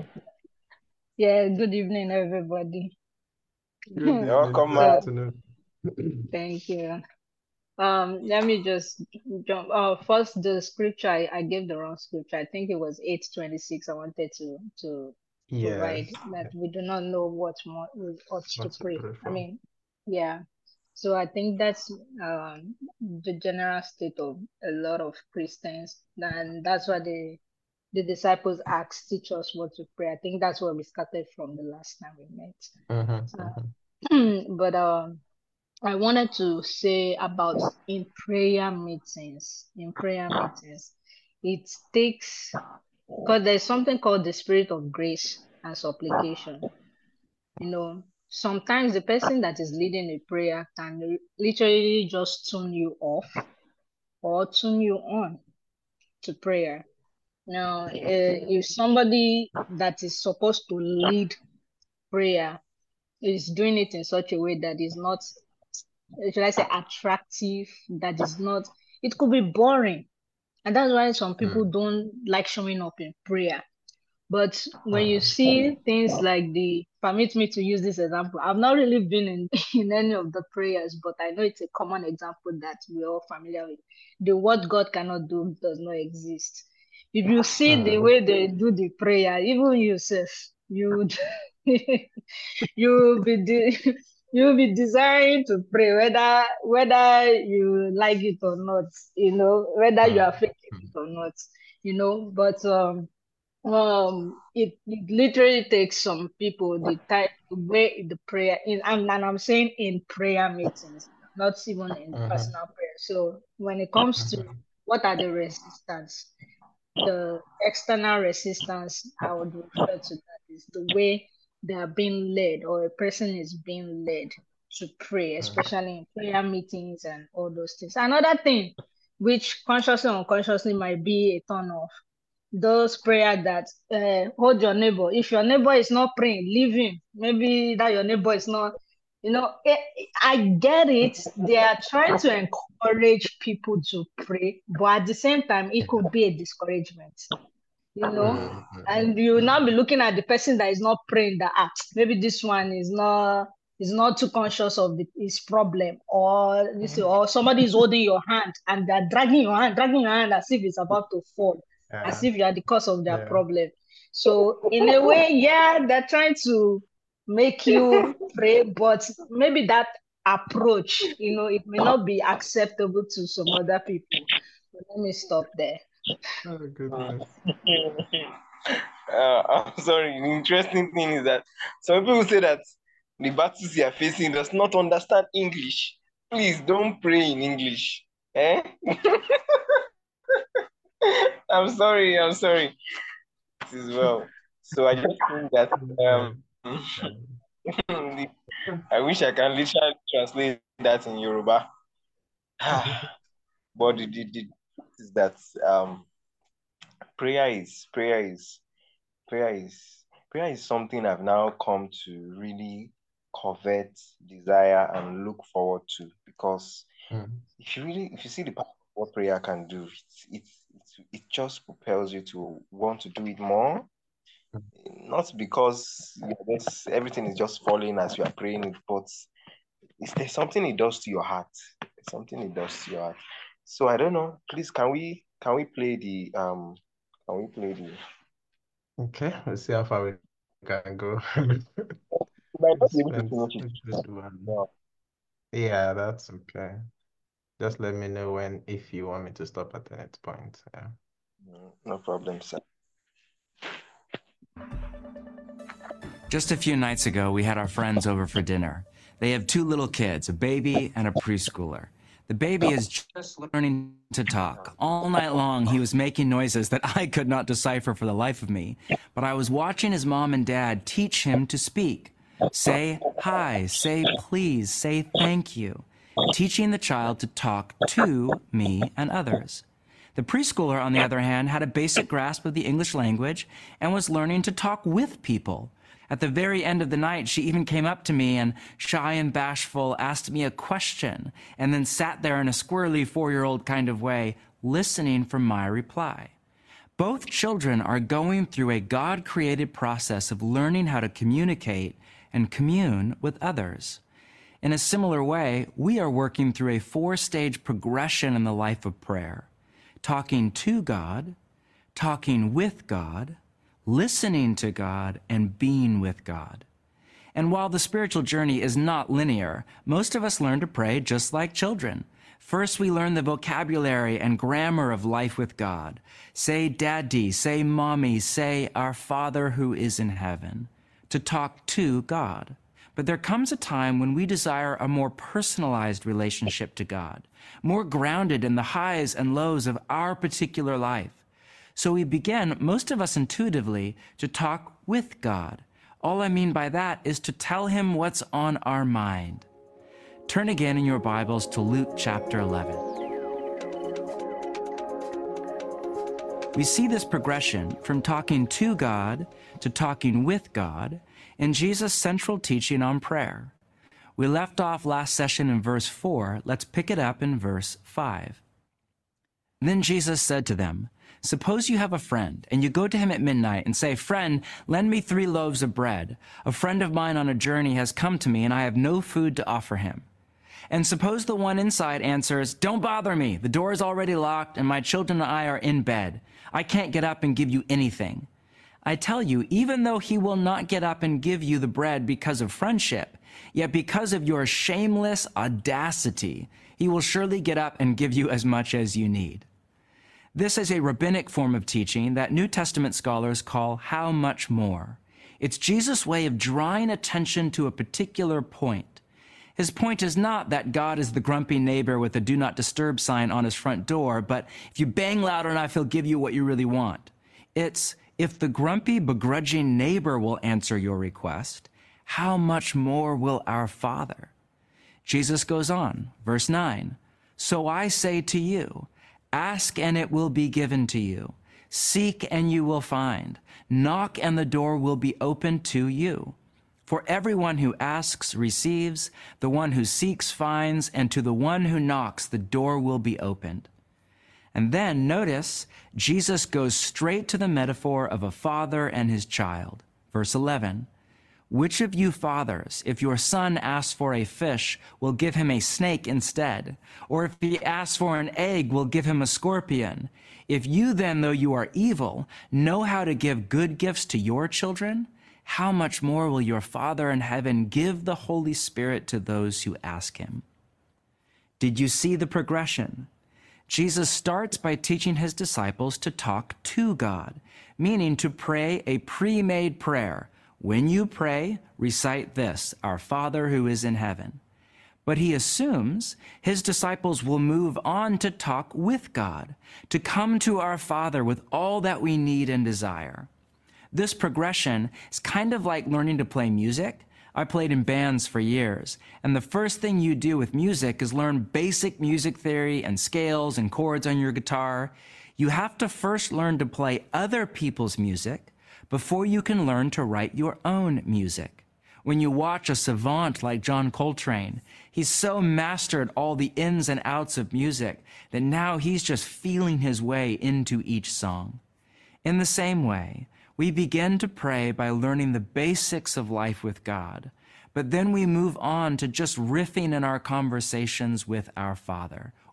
Yeah, good evening, everybody. Good evening. Welcome, Good man. afternoon. Thank you. Um, let me just jump. Uh, first, the scripture, I, I gave the wrong scripture. I think it was eight twenty-six. I wanted to to provide Yes. that we do not know what more we ought to What's to pray. pray I for? mean, yeah. So I think that's um the general state of a lot of Christians, and that's why the the disciples asked, teach us what to pray. I think that's where we started from the last time we met. Mm-hmm, Uh, mm-hmm. but um. I wanted to say about in prayer meetings. In prayer meetings, it takes, because there's something called the spirit of grace and supplication. You know, sometimes the person that is leading a prayer can literally just tune you off or tune you on to prayer. Now, uh, if somebody that is supposed to lead prayer is doing it in such a way that is not, should I say, attractive, that is not, it could be boring. And that's why some people Mm. don't like showing up in prayer. But when you Mm. see things like the, permit me to use this example, I've not really been in, in any of the prayers, but I know it's a common example that we're all familiar with. The what God cannot do does not exist. If you see the Mm. way they do the prayer, even yourself, you you'll be de- you'll be desiring to pray whether whether you like it or not, you know, whether you are Mm. faking it or not, you know. But um um it, it literally takes some people the time the way the prayer in, and, and I'm saying in prayer meetings, not even in Mm-hmm. personal prayer. So when it comes to Mm-hmm. what are the resistance, the external resistance I would refer to that is the way they are being led, or a person is being led to pray, especially in prayer meetings and all those things. Another thing, which consciously or unconsciously might be a turn off, those prayer that uh, hold your neighbor. If your neighbor is not praying, leave him. Maybe that your neighbor is not, you know, eh, I get it. They are trying to encourage people to pray, but at the same time, it could be a discouragement, you know. Mm-hmm. And you will now be looking at the person that is not praying, that ah, maybe this one is not is not too conscious of the, his problem, or this, or somebody is holding your hand and they're dragging your hand, dragging your hand as if it's about to fall, as Yeah. if you are the cause of their Yeah. problem. So in a way, yeah, they're trying to make you pray, but maybe that approach, you know, it may not be acceptable to some other people. But let me stop there. Oh, goodness. Uh, I'm sorry. The interesting thing is that some people say that the battles you are facing does not understand English. Please don't pray in English. Eh? I'm sorry. I'm sorry. As well. So I just think that um, the, I wish I can literally translate that in Yoruba. But the, the, the truth is that um, prayer is prayer is prayer is prayer is something I've now come to really covet, desire, and look forward to, because Mm. if you really if you see the power of what prayer can do, it's it's, it's it just propels you to want to do it more. Not because you're just, everything is just falling as you are praying it, but it's there's something it does to your heart. There's something it does to your heart. So I don't know. Please, can we can we play the um can we play the Okay, let's see how far we can go. we might not It's be able to been finish a it. good one. Yeah. Yeah, that's okay. Just let me know when if you want me to stop at any point. Yeah. Mm, no problem, sir. Just a few nights ago, we had our friends over for dinner. They have two little kids, a baby and a preschooler. The baby is just learning to talk. All night long, he was making noises that I could not decipher for the life of me, but I was watching his mom and dad teach him to speak. Say hi, say please, say thank you, teaching the child to talk to me and others. The preschooler, on the other hand, had a basic grasp of the English language and was learning to talk with people. At the very end of the night, she even came up to me and, shy and bashful, asked me a question and then sat there in a squirrely four-year-old kind of way, listening for my reply. Both children are going through a God-created process of learning how to communicate and commune with others. In a similar way, we are working through a four-stage progression in the life of prayer: talking to God, talking with God, listening to God, and being with God. And while the spiritual journey is not linear, most of us learn to pray just like children. First, we learn the vocabulary and grammar of life with God. Say daddy, say mommy, say our Father who is in heaven, to talk to God. But there comes a time when we desire a more personalized relationship to God, more grounded in the highs and lows of our particular life. So we begin, most of us intuitively, to talk with God. All I mean by that is to tell him what's on our mind. Turn again in your Bibles to Luke chapter eleven. We see this progression from talking to God to talking with God in Jesus' central teaching on prayer. We left off last session in verse four. Let's pick it up in verse five. Then Jesus said to them, "Suppose you have a friend, and you go to him at midnight and say, 'Friend, lend me three loaves of bread. A friend of mine on a journey has come to me, and I have no food to offer him.' And suppose the one inside answers, 'Don't bother me. The door is already locked, and my children and I are in bed. I can't get up and give you anything.' I tell you, even though he will not get up and give you the bread because of friendship, yet because of your shameless audacity, he will surely get up and give you as much as you need." This is a rabbinic form of teaching that New Testament scholars call how much more. It's Jesus' way of drawing attention to a particular point. His point is not that God is the grumpy neighbor with a do not disturb sign on his front door, but if you bang loud enough, he'll give you what you really want. It's, if the grumpy, begrudging neighbor will answer your request, how much more will our Father? Jesus goes on, verse nine, "So I say to you, ask and it will be given to you. Seek and you will find. Knock and the door will be opened to you. For everyone who asks receives, the one who seeks finds, and to the one who knocks the door will be opened." And then notice, Jesus goes straight to the metaphor of a father and his child. Verse eleven, "Which of you fathers, if your son asks for a fish, will give him a snake instead? Or if he asks for an egg, will give him a scorpion? If you then, though you are evil, know how to give good gifts to your children, how much more will your Father in heaven give the Holy Spirit to those who ask him?" Did you see the progression? Jesus starts by teaching his disciples to talk to God, meaning to pray a pre-made prayer. When you pray, recite this, "Our Father who is in heaven." But he assumes his disciples will move on to talk with God, to come to our Father with all that we need and desire. This progression is kind of like learning to play music. I played in bands for years, and the first thing you do with music is learn basic music theory and scales and chords on your guitar. You have to first learn to play other people's music before you can learn to write your own music. When you watch a savant like John Coltrane, he's so mastered all the ins and outs of music that now he's just feeling his way into each song. In the same way, we begin to pray by learning the basics of life with God, but then we move on to just riffing in our conversations with our Father,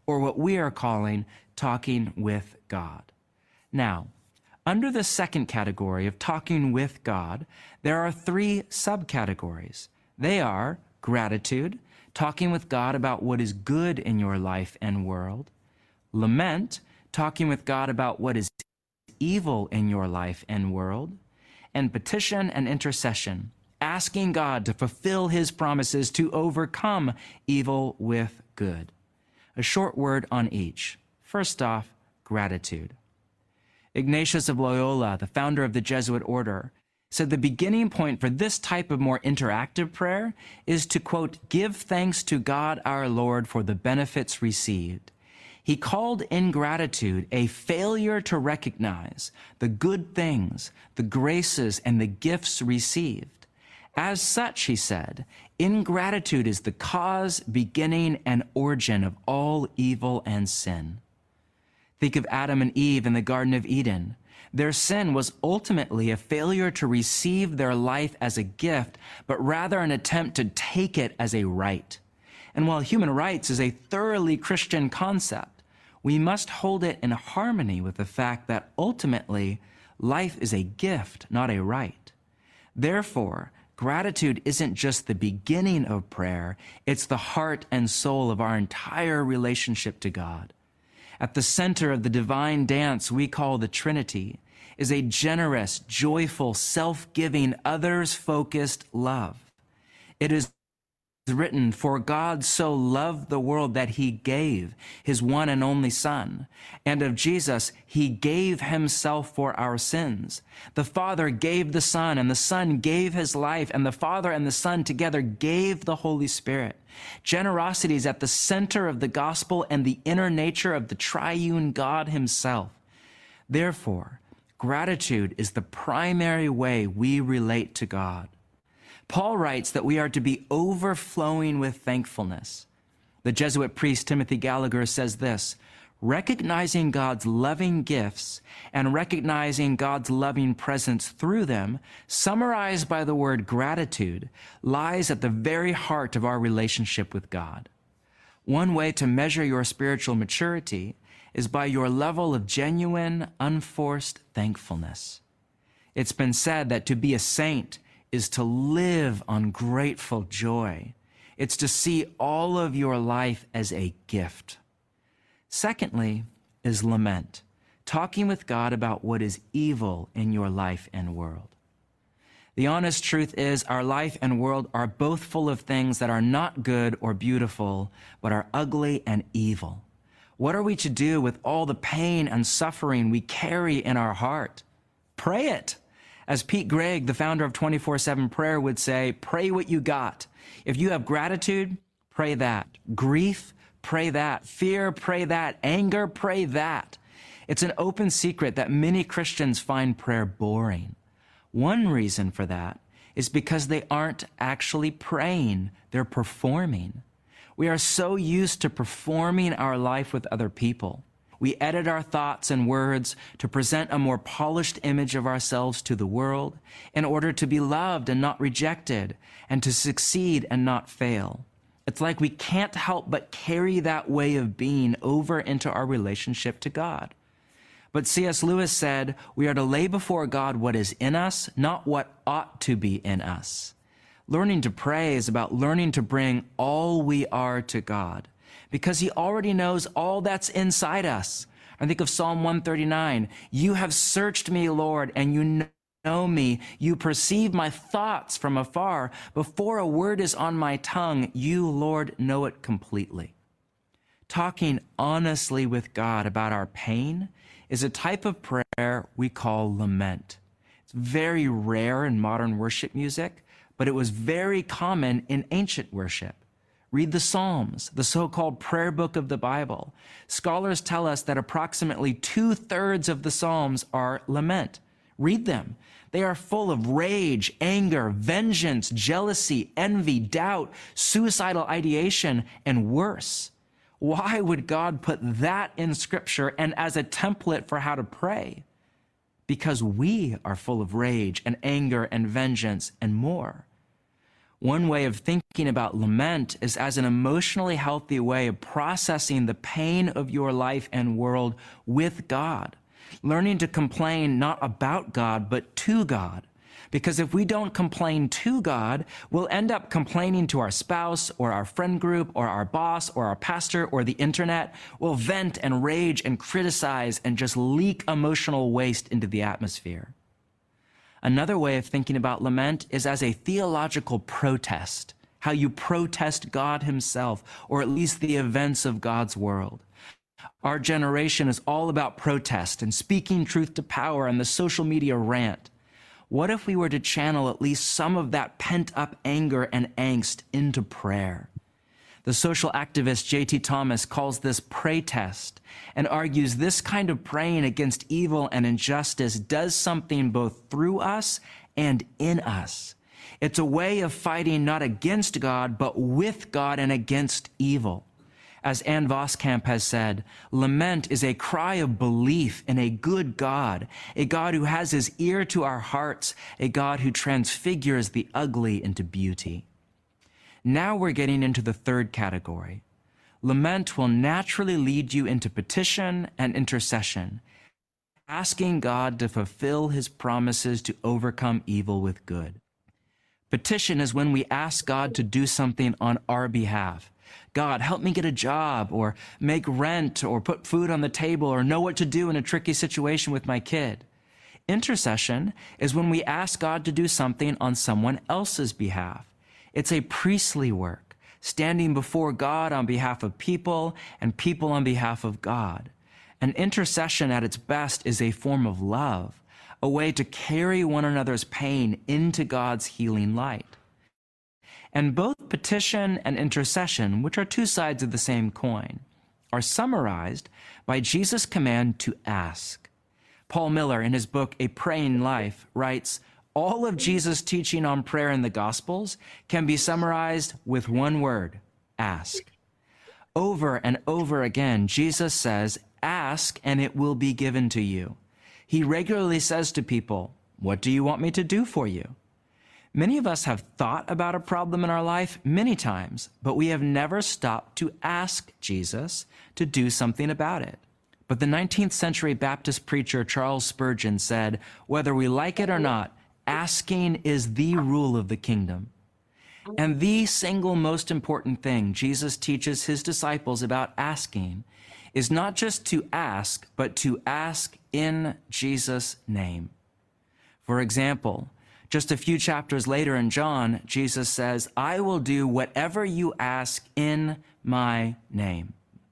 or what we are calling talking with God. Now, under the second category of talking with God, there are three subcategories. They are gratitude, talking with God about what is good in your life and world; lament, talking with God about what is evil in your life and world; and petition and intercession, asking God to fulfill his promises to overcome evil with good. A short word on each. First off, gratitude. Ignatius of Loyola, the founder of the Jesuit order, said the beginning point for this type of more interactive prayer is to, quote, give thanks to God our Lord for the benefits received. He called ingratitude a failure to recognize the good things, the graces, and the gifts received. As such, he said, ingratitude is the cause, beginning, and origin of all evil and sin. Think of Adam and Eve in the Garden of Eden. Their sin was ultimately a failure to receive their life as a gift, but rather an attempt to take it as a right. And while human rights is a thoroughly Christian concept, we must hold it in harmony with the fact that ultimately life is a gift, not a right. Therefore, gratitude isn't just the beginning of prayer, it's the heart and soul of our entire relationship to God. At the center of the divine dance we call the Trinity is a generous, joyful, self-giving, others-focused love. It is written, for God so loved the world that he gave his one and only Son. And of Jesus, he gave himself for our sins. The Father gave the Son, and the Son gave his life, and the Father and the Son together gave the Holy Spirit. Generosity is at the center of the gospel and the inner nature of the triune God himself. Therefore, gratitude is the primary way we relate to God. Paul writes that we are to be overflowing with thankfulness. The Jesuit priest Timothy Gallagher says this, recognizing God's loving gifts and recognizing God's loving presence through them, summarized by the word gratitude, lies at the very heart of our relationship with God. One way to measure your spiritual maturity is by your level of genuine, unforced thankfulness. It's been said that to be a saint is to live on grateful joy. It's to see all of your life as a gift. Secondly is lament, talking with God about what is evil in your life and world. The honest truth is our life and world are both full of things that are not good or beautiful, but are ugly and evil. What are we to do with all the pain and suffering we carry in our heart? Pray it. As Pete Greig, the founder of twenty-four seven Prayer, would say, pray what you got. If you have gratitude, pray that. Grief, pray that. Fear, pray that. Anger, pray that. It's an open secret that many Christians find prayer boring. One reason for that is because they aren't actually praying, they're performing. We are so used to performing our life with other people. We edit our thoughts and words to present a more polished image of ourselves to the world in order to be loved and not rejected, and to succeed and not fail. It's like we can't help but carry that way of being over into our relationship to God. But C S Lewis said, we are to lay before God what is in us, not what ought to be in us. Learning to pray is about learning to bring all we are to God, because he already knows all that's inside us. I think of Psalm one thirty-nine. You have searched me, Lord, and you know me. You perceive my thoughts from afar. Before a word is on my tongue, you, Lord, know it completely. Talking honestly with God about our pain is a type of prayer we call lament. It's very rare in modern worship music, but it was very common in ancient worship. Read the Psalms, the so-called prayer book of the Bible. Scholars tell us that approximately two-thirds of the Psalms are lament. Read them. They are full of rage, anger, vengeance, jealousy, envy, doubt, suicidal ideation, and worse. Why would God put that in Scripture and as a template for how to pray? Because we are full of rage and anger and vengeance and more. One way of thinking about lament is as an emotionally healthy way of processing the pain of your life and world with God, learning to complain not about God, but to God. Because if we don't complain to God, we'll end up complaining to our spouse or our friend group or our boss or our pastor or the internet. We'll vent and rage and criticize and just leak emotional waste into the atmosphere. Another way of thinking about lament is as a theological protest, how you protest God himself, or at least the events of God's world. Our generation is all about protest and speaking truth to power and the social media rant. What if we were to channel at least some of that pent-up anger and angst into prayer? The social activist J T Thomas calls this praytest and argues this kind of praying against evil and injustice does something both through us and in us. It's a way of fighting not against God, but with God and against evil. As Ann Voskamp has said, lament is a cry of belief in a good God, a God who has his ear to our hearts, a God who transfigures the ugly into beauty. Now we're getting into the third category. Lament will naturally lead you into petition and intercession, asking God to fulfill his promises to overcome evil with good. Petition is when we ask God to do something on our behalf. God, help me get a job, or make rent, or put food on the table, or know what to do in a tricky situation with my kid. Intercession is when we ask God to do something on someone else's behalf. It's a priestly work, standing before God on behalf of people and people on behalf of God. An intercession at its best is a form of love, a way to carry one another's pain into God's healing light. And both petition and intercession, which are two sides of the same coin, are summarized by Jesus' command to ask. Paul Miller, in his book, A Praying Life, writes, all of Jesus' teaching on prayer in the Gospels can be summarized with one word, ask. Over and over again, Jesus says, ask and it will be given to you. He regularly says to people, what do you want me to do for you? Many of us have thought about a problem in our life many times, but we have never stopped to ask Jesus to do something about it. But the nineteenth century Baptist preacher Charles Spurgeon said, whether we like it or not, asking is the rule of the kingdom. And the single most important thing Jesus teaches his disciples about asking is not just to ask, but to ask in Jesus' name. For example, just a few chapters later in John, Jesus says, I will do whatever you ask in my name.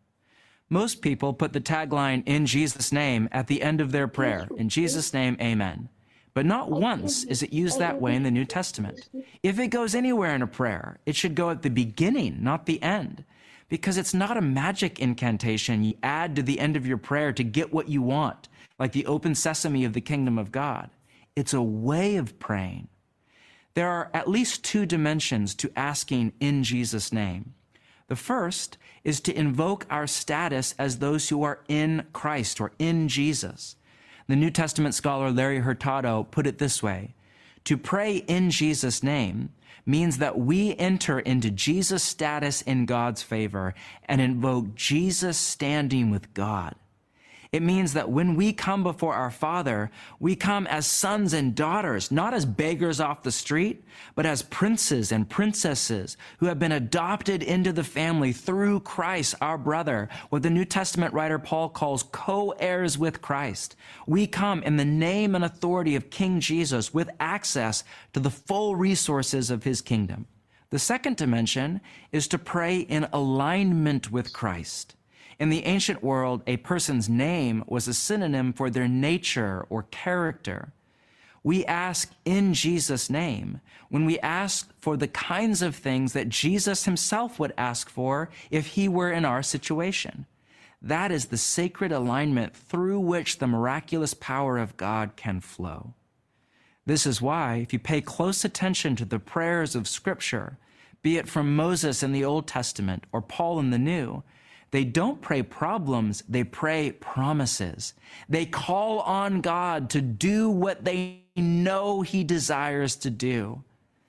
Most people put the tagline, in Jesus' name, at the end of their prayer. In Jesus' name, amen. But not once is it used that way in the New Testament. If it goes anywhere in a prayer, it should go at the beginning, not the end, because it's not a magic incantation you add to the end of your prayer to get what you want, like the open sesame of the kingdom of God. It's a way of praying. There are at least two dimensions to asking in Jesus' name. The first is to invoke our status as those who are in Christ or in Jesus. The New Testament scholar Larry Hurtado put it this way: to pray in Jesus' name means that we enter into Jesus' status in God's favor and invoke Jesus' standing with God. It means that when we come before our Father, we come as sons and daughters, not as beggars off the street, but as princes and princesses who have been adopted into the family through Christ, our brother, what the New Testament writer Paul calls co-heirs with Christ. We come in the name and authority of King Jesus with access to the full resources of his kingdom. The second dimension is to pray in alignment with Christ. In the ancient world, a person's name was a synonym for their nature or character. We ask in Jesus' name when we ask for the kinds of things that Jesus himself would ask for if he were in our situation. That is the sacred alignment through which the miraculous power of God can flow. This is why, if you pay close attention to the prayers of Scripture, be it from Moses in the Old Testament or Paul in the New, they don't pray problems, they pray promises. They call on God to do what they know he desires to do.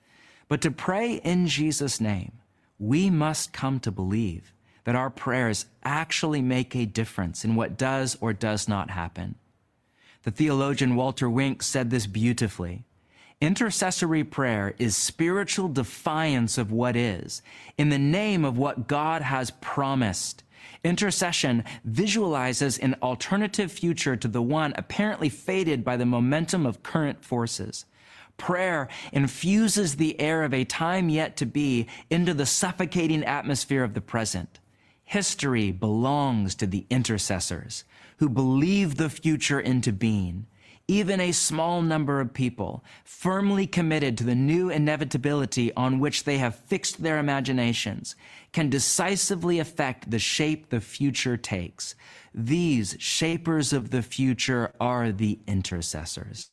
But to pray in Jesus' name, we must come to believe that our prayers actually make a difference in what does or does not happen. The theologian Walter Wink said this beautifully. Intercessory prayer is spiritual defiance of what is, in the name of what God has promised. Intercession visualizes an alternative future to the one apparently faded by the momentum of current forces. Prayer infuses the air of a time yet to be into the suffocating atmosphere of the present. History belongs to the intercessors who believe the future into being. Even a small number of people, firmly committed to the new inevitability on which they have fixed their imaginations, can decisively affect the shape the future takes. These shapers of the future are the intercessors.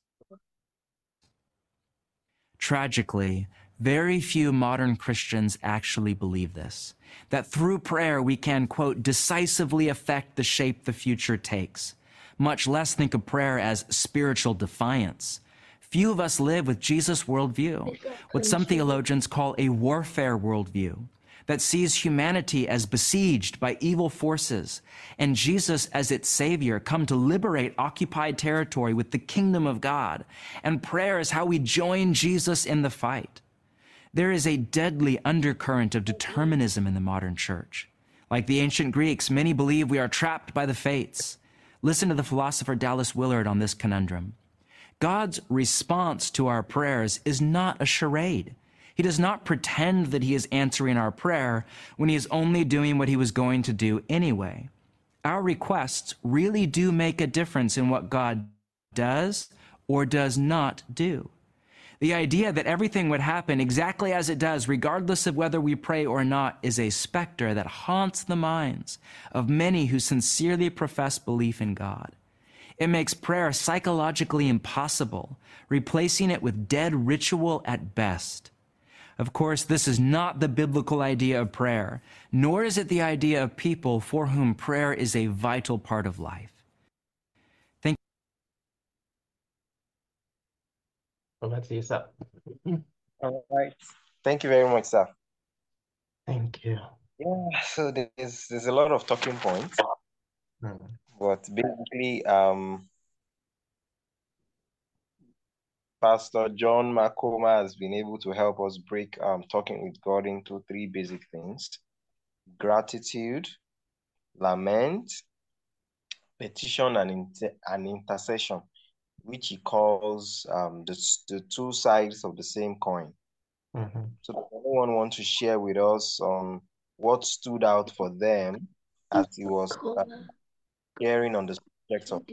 Tragically, very few modern Christians actually believe this, that through prayer we can, quote, decisively affect the shape the future takes, much less think of prayer as spiritual defiance. Few of us live with Jesus' worldview, what some theologians call a warfare worldview, that sees humanity as besieged by evil forces and Jesus as its savior come to liberate occupied territory with the kingdom of God. And prayer is how we join Jesus in the fight. There is a deadly undercurrent of determinism in the modern church. Like the ancient Greeks, many believe we are trapped by the fates. Listen to the philosopher Dallas Willard on this conundrum. God's response to our prayers is not a charade. He does not pretend that he is answering our prayer when he is only doing what he was going to do anyway. Our requests really do make a difference in what God does or does not do. The idea that everything would happen exactly as it does, regardless of whether we pray or not, is a specter that haunts the minds of many who sincerely profess belief in God. It makes prayer psychologically impossible, replacing it with dead ritual at best. Of course, this is not the biblical idea of prayer, nor is it the idea of people for whom prayer is a vital part of life. Thank you. Over to you, sir. All right. Thank you very much, sir. Thank you. Yeah, so there's there's a lot of talking points, Hmm. but basically, um, Pastor John Makoma has been able to help us break um, talking with God into three basic things: gratitude, lament, petition, and, inter and intercession, which he calls um, the, the two sides of the same coin. Mm-hmm. So does anyone want to share with us on what stood out for them as he was uh, sharing on the subject of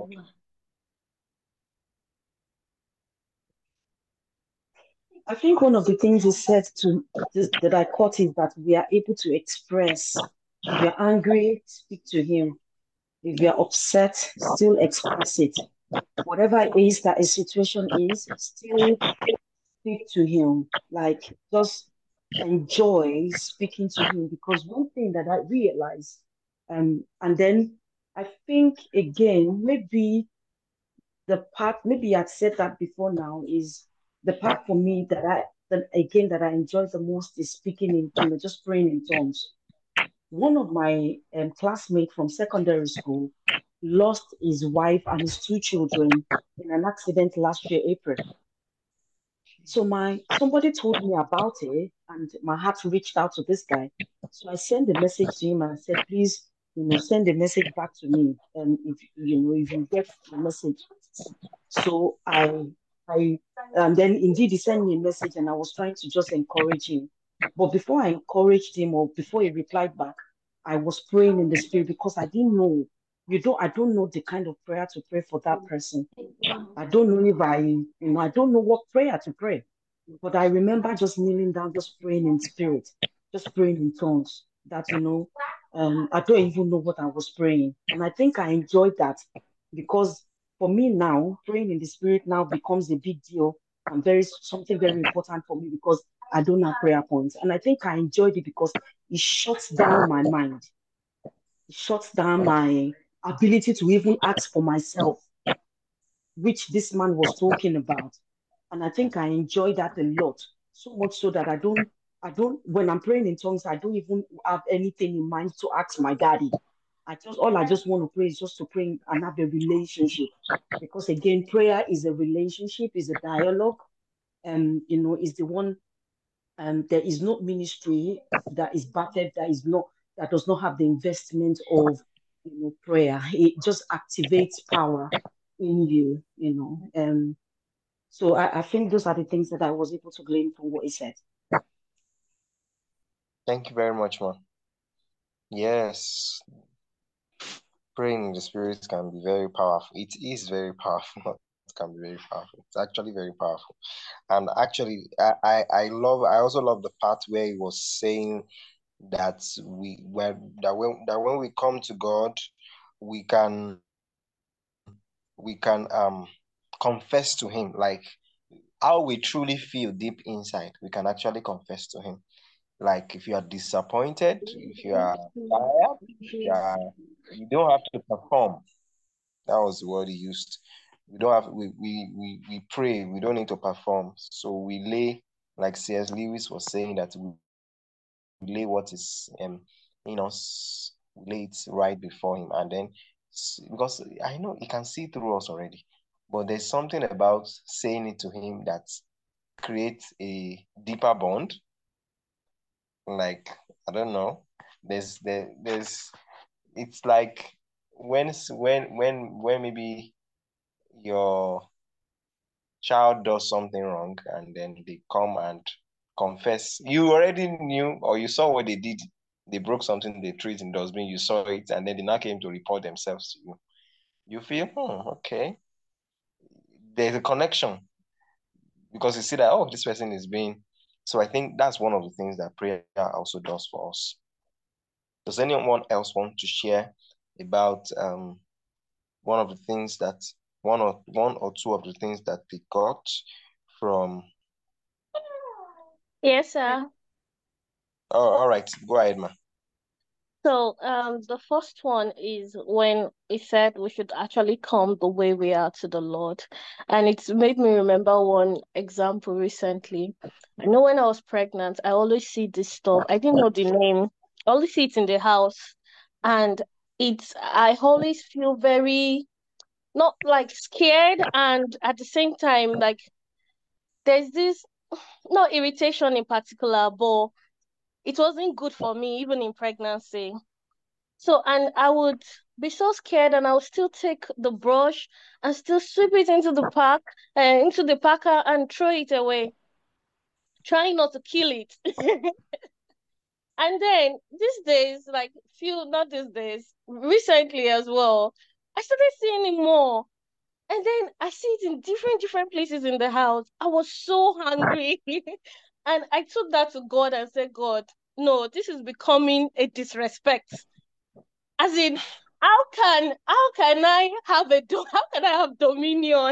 I think one of the things he said to this, that I caught is that we are able to express. If you're angry, speak to him. If you're upset, still express it. Whatever it is that a situation is, still speak to him. Like, just enjoy speaking to him. Because one thing that I realized, um, and then I think again, maybe the part, maybe I'd said that before now, is the part for me that I, that again, that I enjoy the most is speaking in, you know, just praying in tongues. One of my um, classmates from secondary school lost his wife and his two children in an accident last year, April. So my somebody told me about it, and my heart reached out to this guy. So I sent a message to him and I said, please, you know, send a message back to me, and if you know if you get the message. So I, I, and then indeed he sent me a message, and I was trying to just encourage him. But before I encouraged him, or before he replied back, I was praying in the spirit because I didn't know. You don't. I don't know the kind of prayer to pray for that person. I don't know if I, you know, I don't know what prayer to pray. But I remember just kneeling down, just praying in spirit, just praying in tongues. That you know, um, I don't even know what I was praying, and I think I enjoyed that because for me now, praying in the spirit now becomes a big deal and very something very important for me because I don't have prayer points, and I think I enjoyed it because it shuts down my mind. It shuts down my ability to even ask for myself, which this man was talking about. And I think I enjoyed that a lot. so much so that I don't, I don't, when I'm praying in tongues, I don't even have anything in mind to ask my daddy. I just, all I just want to pray is just to pray and have a relationship. Because again, prayer is a relationship, is a dialogue, and, you know, is the one, and um, there is no ministry that is battered, that is not, that does not have the investment of, you know, prayer. It just activates power in you, you know. Um, so I, I think those are the things that I was able to glean from what he said. Thank you very much, man. Yes, praying in the spirit can be very powerful. It is very powerful. It can be very powerful. It's actually very powerful. And actually, I, I, I love, I also love the part where he was saying that we, when, that when, that when we come to God, we can, we can um confess to him, like how we truly feel deep inside. We can actually confess to him. Like if you are disappointed, if you are tired, if you are, you don't have to perform. That was the word he used. We don't have, we, we, we, we pray, we don't need to perform. So we lay, like C S Lewis was saying, that we lay what is um, in us, lay it right before him. And then, because I know he can see through us already, but there's something about saying it to him that creates a deeper bond. Like, I don't know, there's, there, there's, it's like when, when, when, when maybe your child does something wrong and then they come and confess. You already knew, or you saw what they did. They broke something, they threw it in the dustbin, you saw it, and then they now came to report themselves to you. You feel, hmm, okay. There's a connection because you see that, oh, this person is being. So I think that's one of the things that prayer also does for us. Does anyone else want to share about um, one of the things that, one or one or two of the things that they got from? Yes, sir. Oh, all right, go ahead, ma. So um, the first one is when he said we should actually come the way we are to the Lord. And it's made me remember one example recently. I know when I was pregnant, I always see this stuff. I didn't know the name. I always see it in the house. And it's, I always feel very, not like scared, and at the same time, like there's this, not irritation in particular, but it wasn't good for me, even in pregnancy. So, and I would be so scared, and I would still take the brush and still sweep it into the park, uh, into the packer and throw it away, trying not to kill it. And then these days, like few, not these days, recently as well, I started seeing it more. And then I see it in different, different places in the house. I was so hungry. And I took that to God and said, God, no, this is becoming a disrespect. As in, how can how can I have a do how can I have dominion?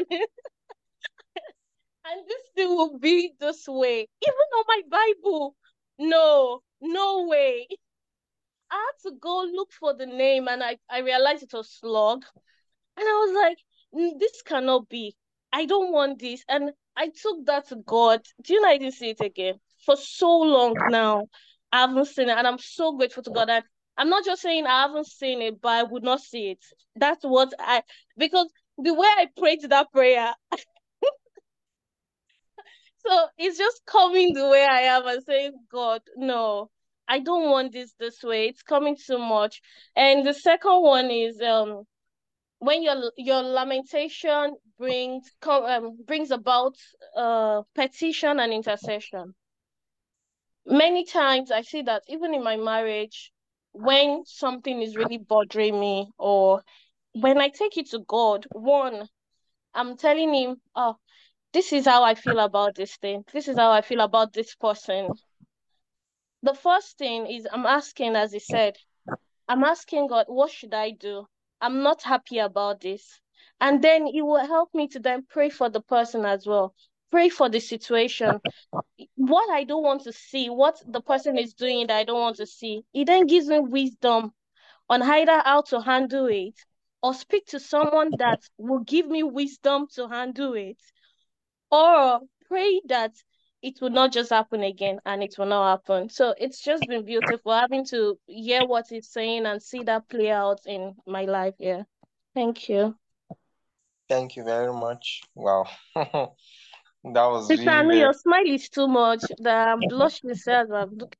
And this thing will be this way. Even on my Bible. No, no way. I had to go look for the name, and I, I realized it was slug. And I was like, this cannot be. I don't want this. And I took that to God. Do you know I didn't see it again? For so long now, I haven't seen it. And I'm so grateful to God. And I'm not just saying I haven't seen it, but I would not see it. That's what I, because the way I prayed that prayer, so it's just coming the way I am and saying, God, no, I don't want this this way. It's coming too much. And the second one is, um, when your your lamentation brings um, brings about uh, petition and intercession. Many times I see that even in my marriage, when something is really bothering me, or when I take it to God, one, I'm telling him, oh, this is how I feel about this thing. This is how I feel about this person. The first thing is I'm asking, as he said, I'm asking God, what should I do? I'm not happy about this. And then it will help me to then pray for the person as well. Pray for the situation. What I don't want to see, what the person is doing that I don't want to see, it then gives me wisdom on either how to handle it, or speak to someone that will give me wisdom to handle it, or pray that it will not just happen again, and it will not happen. So it's just been beautiful having to hear what he's saying and see that play out in my life. Yeah. Thank you. Thank you very much. Wow. That was Sister really Anu, very your smile is too much. The I'm blushing myself. I'm look-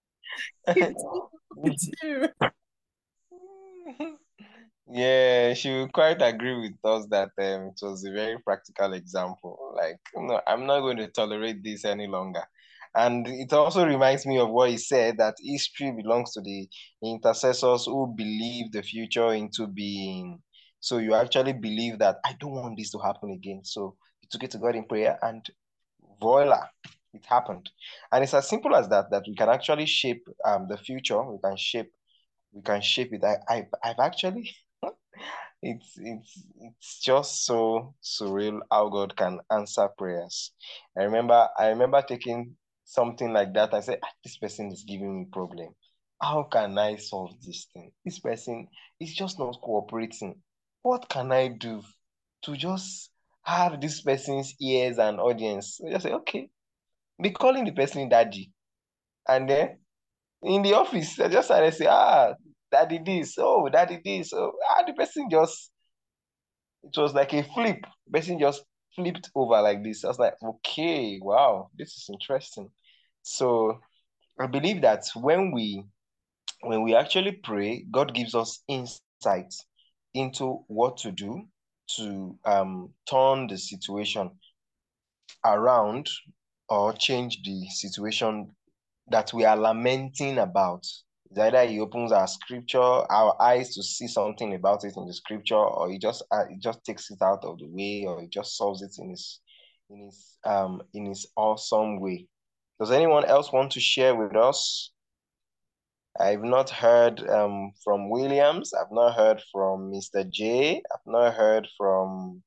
Yeah, she will quite agree with us that um, it was a very practical example. Like, no, I'm not going to tolerate this any longer. And it also reminds me of what he said, that history belongs to the intercessors who believe the future into being. So you actually believe that I don't want this to happen again. So you took it to God in prayer, and voila, it happened. And it's as simple as that, that we can actually shape um, the future. We can shape, we can shape it. I, I I've actually it's it's it's just so surreal how God can answer prayers. I remember I remember taking something like that. I said, "Ah, this person is giving me problem. How can I solve this thing? This person is just not cooperating. What can I do to just have this person's ears and audience?" So I just say, okay, be calling the person daddy. And then in the office, I just started to say, ah, daddy this, oh, daddy this. Oh, ah, the person just, it was like a flip. The person just flipped over like this. I was like, okay, wow, this is interesting. So I believe that when we when we actually pray, God gives us insight into what to do to um, turn the situation around or change the situation that we are lamenting about. It's either he opens our scripture, our eyes to see something about it in the scripture, or he just uh, he just takes it out of the way, or he just solves it in his in his um in his awesome way. Does anyone else want to share with us? I've not heard um from Williams. I've not heard from Mister J. I've not heard from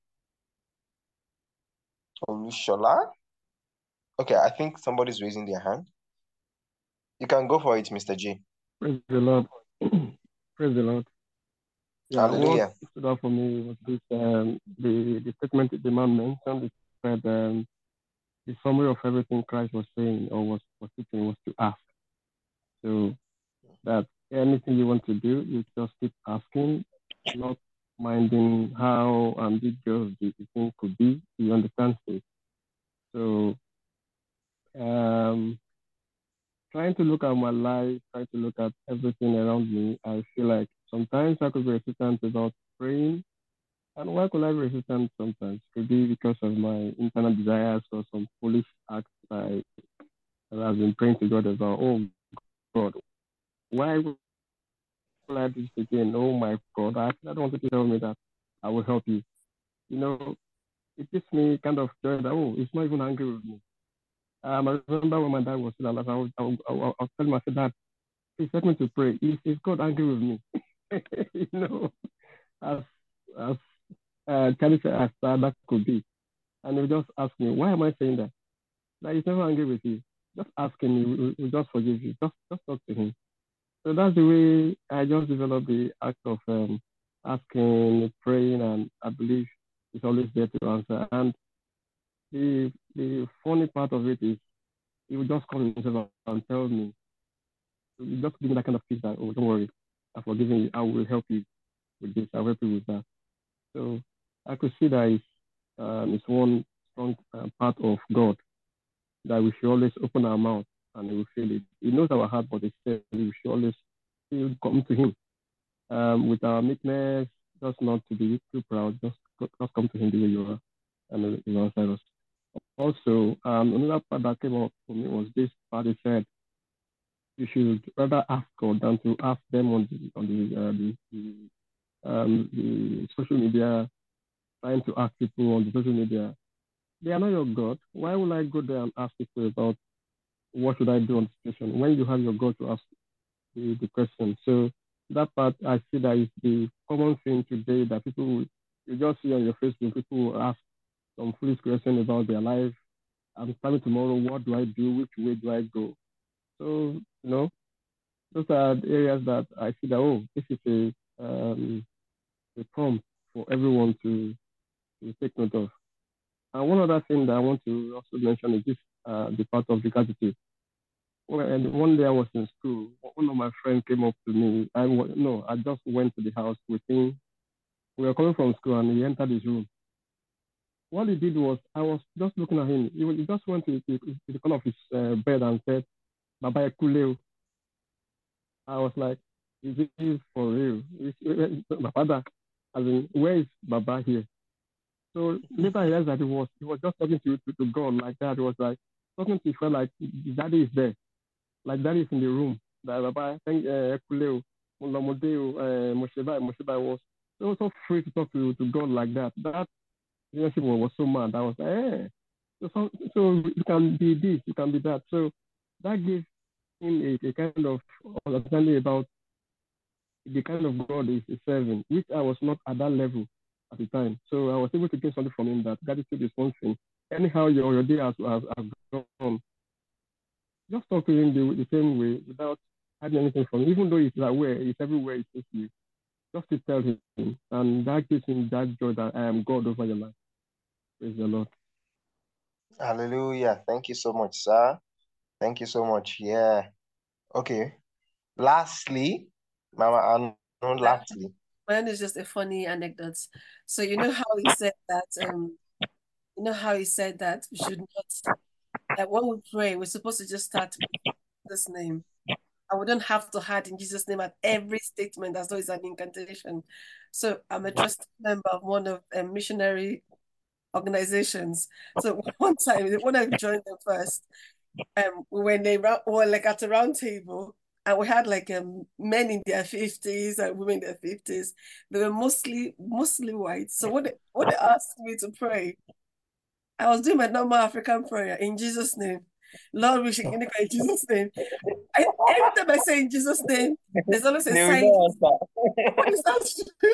Olushola. Okay, I think somebody's raising their hand. You can go for it, Mister J. Praise the Lord. Praise the Lord. Yeah, Hallelujah. what stood out for me was this um, the, the statement the man mentioned. It said um, the summary of everything Christ was saying or was, was teaching was to ask. So that anything you want to do, you just keep asking, not minding how ambiguous the thing could be. You understand it. So um, trying to look at my life, trying to look at everything around me, I feel like sometimes I could be resistant about praying. And why could I be resistant sometimes? Could be because of my internal desires or some foolish acts I, I have been praying to God about. Oh God, why will I do this again? Oh my God, I, I don't want you to tell me that I will help you. You know, it gives me kind of joy that, oh, it's not even angry with me. Um, I remember when my dad was still alive, I was, I was, I was, I was telling myself that he said me to pray. Is, is God angry with me? You know, as as uh, Charlie said, as sad that could be. And he just asked me, why am I saying that? That he's never angry with you. Just ask him, he will, he will just forgive you. Just just talk to him. So that's the way I just developed the act of um, asking, praying, and I believe it's always there to answer. And the the funny part of it is he will just come himself and tell me, he just give me that kind of feedback. Oh, don't worry, I've forgiven you. I will help you with this. I'll help you with that. So I could see that it's, um, it's one strong uh, part of God that we should always open our mouth and He will feel it. He knows our heart, but He said we should always come to Him um, with our meekness, just not to be too proud. Just just come to Him the way you are, and He will answer us. Also, um, another part that came up for me was this part. He said you should rather ask God than to ask them on the on the, uh, the, the, um, the social media, trying to ask people on the social media. They are not your God. Why would I go there and ask people about what should I do on the situation when you have your God to ask the, the question? So that part, I see that is the common thing today that people will, you just see on your Facebook, people will ask some foolish question about their life. I'm starting tomorrow. What do I do? Which way do I go? So, you know, those are the areas that I see that, oh, this is a, um, a prompt for everyone to, to take note of. And one other thing that I want to also mention is this uh, the part of the gratitude. Well, and one day I was in school. One of my friends came up to me. I no, I just went to the house with him. We were coming from school, and he entered his room. What he did was, I was just looking at him. He, he just went to, to, to the corner of his uh, bed and said, "Baba Ekuleo." I was like, "Is it for real? Is, my father, I mean, where is Baba here?" So later I realized that he was he was just talking to to, to God like that. It was like talking to felt like Daddy is there, like Daddy is in the room. That Baba, thank Ekuleo, Molamodeo, Moshebai, Moshebai was so so free to talk to, to God like that. That relationship was so mad. I was like, hey, so, so, so you can be this, you can be that. So that gave him a, a kind of understanding about the kind of God is serving, which I was not at that level at the time. So I was able to get something from him that gratitude is one thing. Anyhow, your, your day has, has, has gone, just talk to him the, the same way without hiding anything from him. Even though he's aware, he's everywhere, he sees you. Just to tell him, and that gives him that joy that I am God over your life. Praise the Lord. Hallelujah. Thank you so much, sir. Thank you so much. Yeah. Okay. Lastly, Mama Anu, lastly. Mine is just a funny anecdote. So you know how he said that, um, you know how he said that we should not, that when we pray, we're supposed to just start with Jesus' name. And we don't have to add in Jesus' name at every statement as though it's an incantation. So I'm a trusted member of one of um, missionary organizations. So one time, when I joined them first, um, when they were like at a round table, and we had like um, men in their fifties and women in their fifties. They were mostly mostly white. So when they, when they asked me to pray, I was doing my normal African prayer in Jesus' name. Lord, we should in Jesus' name. I, every time I say in Jesus' name, there's always a sign. What is that?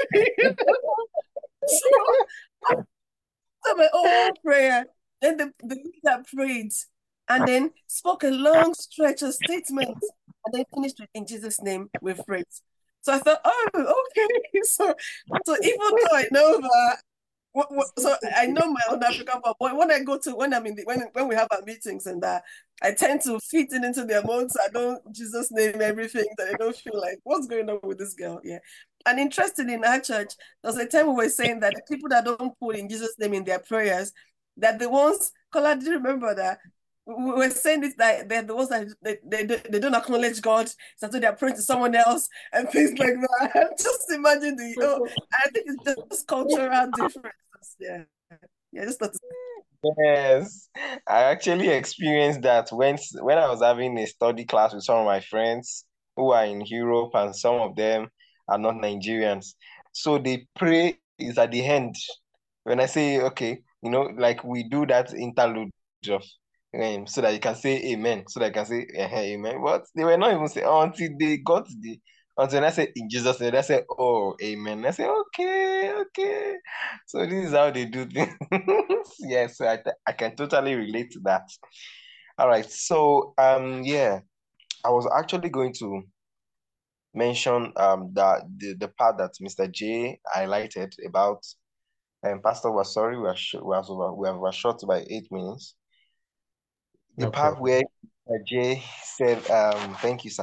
So after my own prayer, then the, the leader prayed and then spoke a long stretch of statements and then finished with in Jesus' name with praise. So I thought, oh, okay. So, so even though I know that, what, what, so I know my own African, but when I go to when I'm in the when when we have our meetings and that, I tend to fit it into their modes. I don't Jesus name everything that I don't feel like what's going on with this girl. Yeah. And interestingly, in our church, there was a time we were saying that the people that don't put in Jesus' name in their prayers, that the ones, Kola, do you remember that? We were saying this that they're the ones that they, they, they don't acknowledge God, so they're praying to someone else and things like that. Just imagine the oh, I think it's just cultural differences. Yeah, yeah, just not. Yes, I actually experienced that when when I was having a study class with some of my friends who are in Europe, and some of them are not Nigerians. So they pray is at the end. When I say okay, you know, like we do that interlude of um, so that you can say amen, so that you can say uh, amen. But they were not even saying until they got the until I said in Jesus' name, I said, oh, amen. I said, okay, okay. So this is how they do things. Yes, so I, I can totally relate to that. All right. So um yeah, I was actually going to mention um that the, the part that Mister J highlighted about um Pastor was sorry, we are sh- we are over, we are short by eight minutes. The No part problem. where Mister J said, um, thank you, sir.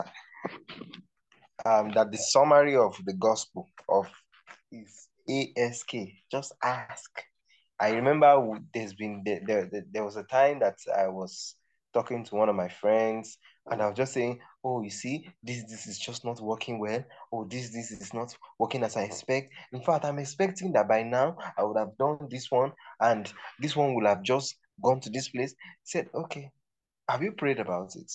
Um, that the summary of the gospel of is ask, just ask. I remember there's been there, there, there was a time that I was talking to one of my friends and I was just saying, oh, you see, this this is just not working well. Oh, this this is not working as I expect. In fact, I'm expecting that by now I would have done this one and this one will have just gone to this place. He said, okay, have you prayed about it?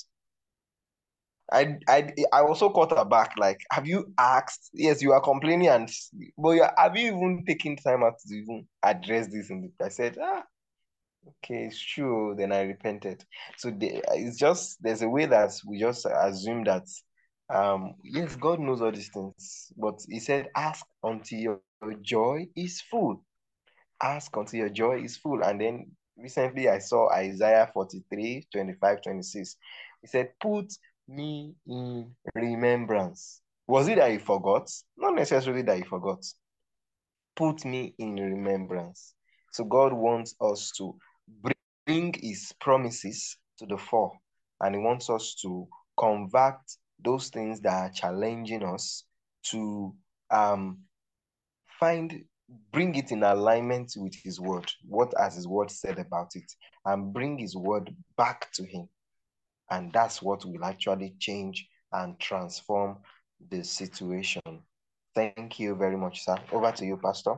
I I I also caught her back. Like, have you asked? Yes, you are complaining, and but you are, have you even taken time out to even address this? In the, I said, ah, okay, it's true. Then I repented. So the, it's just there's a way that we just assume that, um, yes, God knows all these things, but He said, ask until your, your joy is full. Ask until your joy is full. And then recently I saw Isaiah forty-three, twenty-five, twenty-six. He said, put me in remembrance. Was it that he forgot? Not necessarily that he forgot. Put me in remembrance. So God wants us to bring His promises to the fore, and he wants us to convert those things that are challenging us to um, find, bring it in alignment with his word, what has his word said about it, and bring his word back to him. And that's what will actually change and transform the situation. Thank you very much, sir. Over to you, Pastor.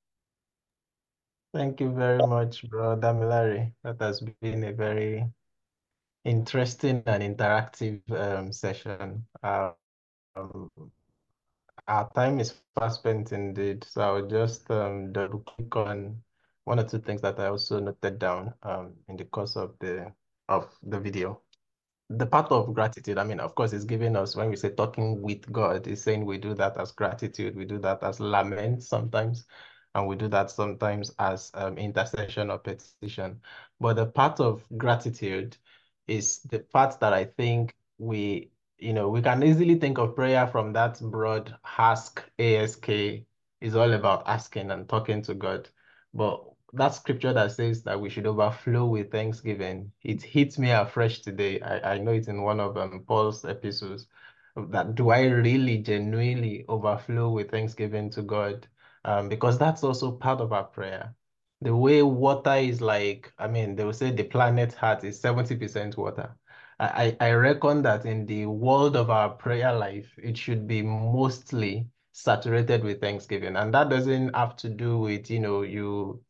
Thank you very much, Brother Milari. That has been a very interesting and interactive um, session. Um, our time is fast spent indeed, so I'll just um, double click on one or two things that I also noted down um, in the course of the of the video. The part of gratitude, I mean, of course, it's giving us, when we say talking with God, it's saying we do that as gratitude, we do that as lament sometimes, and we do that sometimes as um, intercession or petition. But the part of gratitude is the part that I think we, you know, we can easily think of prayer from that broad ask, A S K, is all about asking and talking to God. But that scripture that says that we should overflow with thanksgiving, it hits me afresh today. I, I know it's in one of um, Paul's epistles, that do I really genuinely overflow with thanksgiving to God? Um, because that's also part of our prayer. The way water is like, I mean, they will say the planet Earth is seventy percent water. I, I reckon that in the world of our prayer life, it should be mostly saturated with thanksgiving. And that doesn't have to do with, you know, you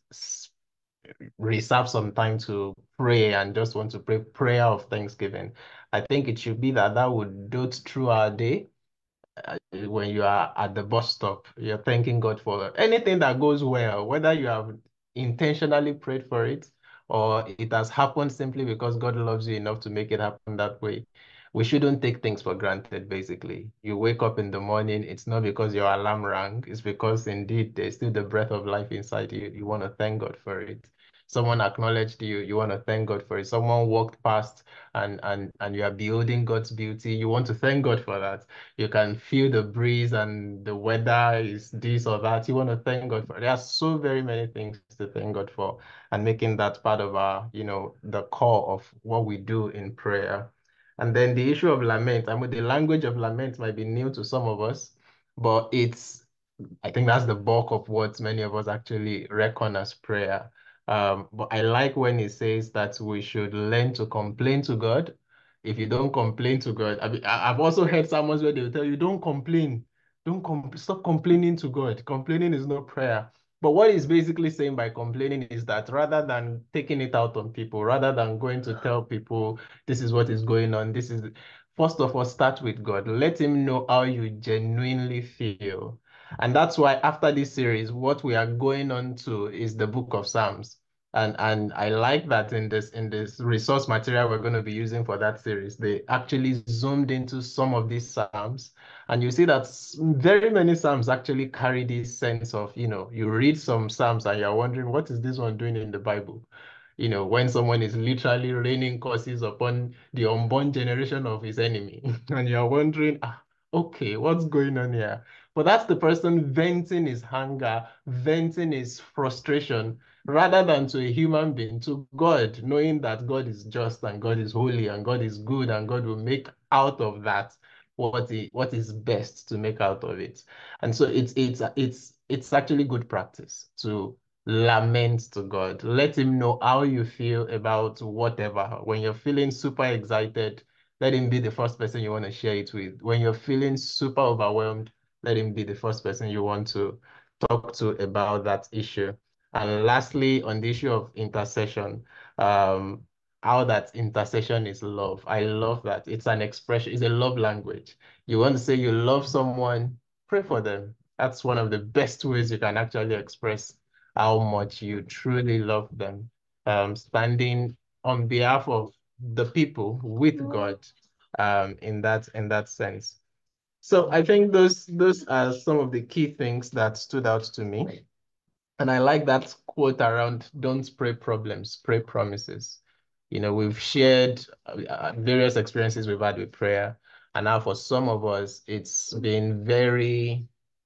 reserve some time to pray and just want to pray prayer of thanksgiving. I think it should be that that would dote through our day. Uh, when you are at the bus stop, you're thanking God for anything that goes well, whether you have intentionally prayed for it or it has happened simply because God loves you enough to make it happen that way. We shouldn't take things for granted, basically. You wake up in the morning, it's not because your alarm rang, it's because indeed there's still the breath of life inside you. You want to thank God for it. Someone acknowledged you, you want to thank God for it. Someone walked past and, and, and you are beholding God's beauty, you want to thank God for that. You can feel the breeze and the weather is this or that. You want to thank God for it. There are so very many things to thank God for, and making that part of our, you know, the core of what we do in prayer. And then the issue of lament, I mean, the language of lament might be new to some of us, but it's, I think that's the bulk of what many of us actually reckon as prayer. Um, but I like when it says that we should learn to complain to God. If you don't complain to God, I mean, I- I've also heard sermons where they will tell you, don't complain. Don't com stop complaining to God. Complaining is not prayer. But what he's basically saying by complaining is that rather than taking it out on people, rather than going to tell people, this is what is going on, this is, first of all, start with God. Let him know how you genuinely feel. And that's why after this series, what we are going on to is the book of Psalms. And, and I like that in this in this resource material we're going to be using for that series, they actually zoomed into some of these Psalms. And you see that very many Psalms actually carry this sense of, you know, you read some Psalms and you're wondering, what is this one doing in the Bible? You know, when someone is literally raining curses upon the unborn generation of his enemy, and you're wondering, ah, okay, what's going on here? But that's the person venting his anger, venting his frustration, rather than to a human being, to God, knowing that God is just and God is holy and God is good and God will make out of that what he, what is best to make out of it. And so it's it's it's it's actually good practice to lament to God. Let him know how you feel about whatever. When you're feeling super excited, let him be the first person you want to share it with. When you're feeling super overwhelmed, let him be the first person you want to talk to about that issue. And lastly, on the issue of intercession, um, how that intercession is love. I love that. It's an expression, it's a love language. You want to say you love someone, pray for them. That's one of the best ways you can actually express how much you truly love them. Um, standing on behalf of the people with God, um, in that in that sense. So I think those those are some of the key things that stood out to me. And I like that quote around don't pray problems, pray promises. You know, we've shared uh, various experiences we've had with prayer. And now for some of us, it's been very,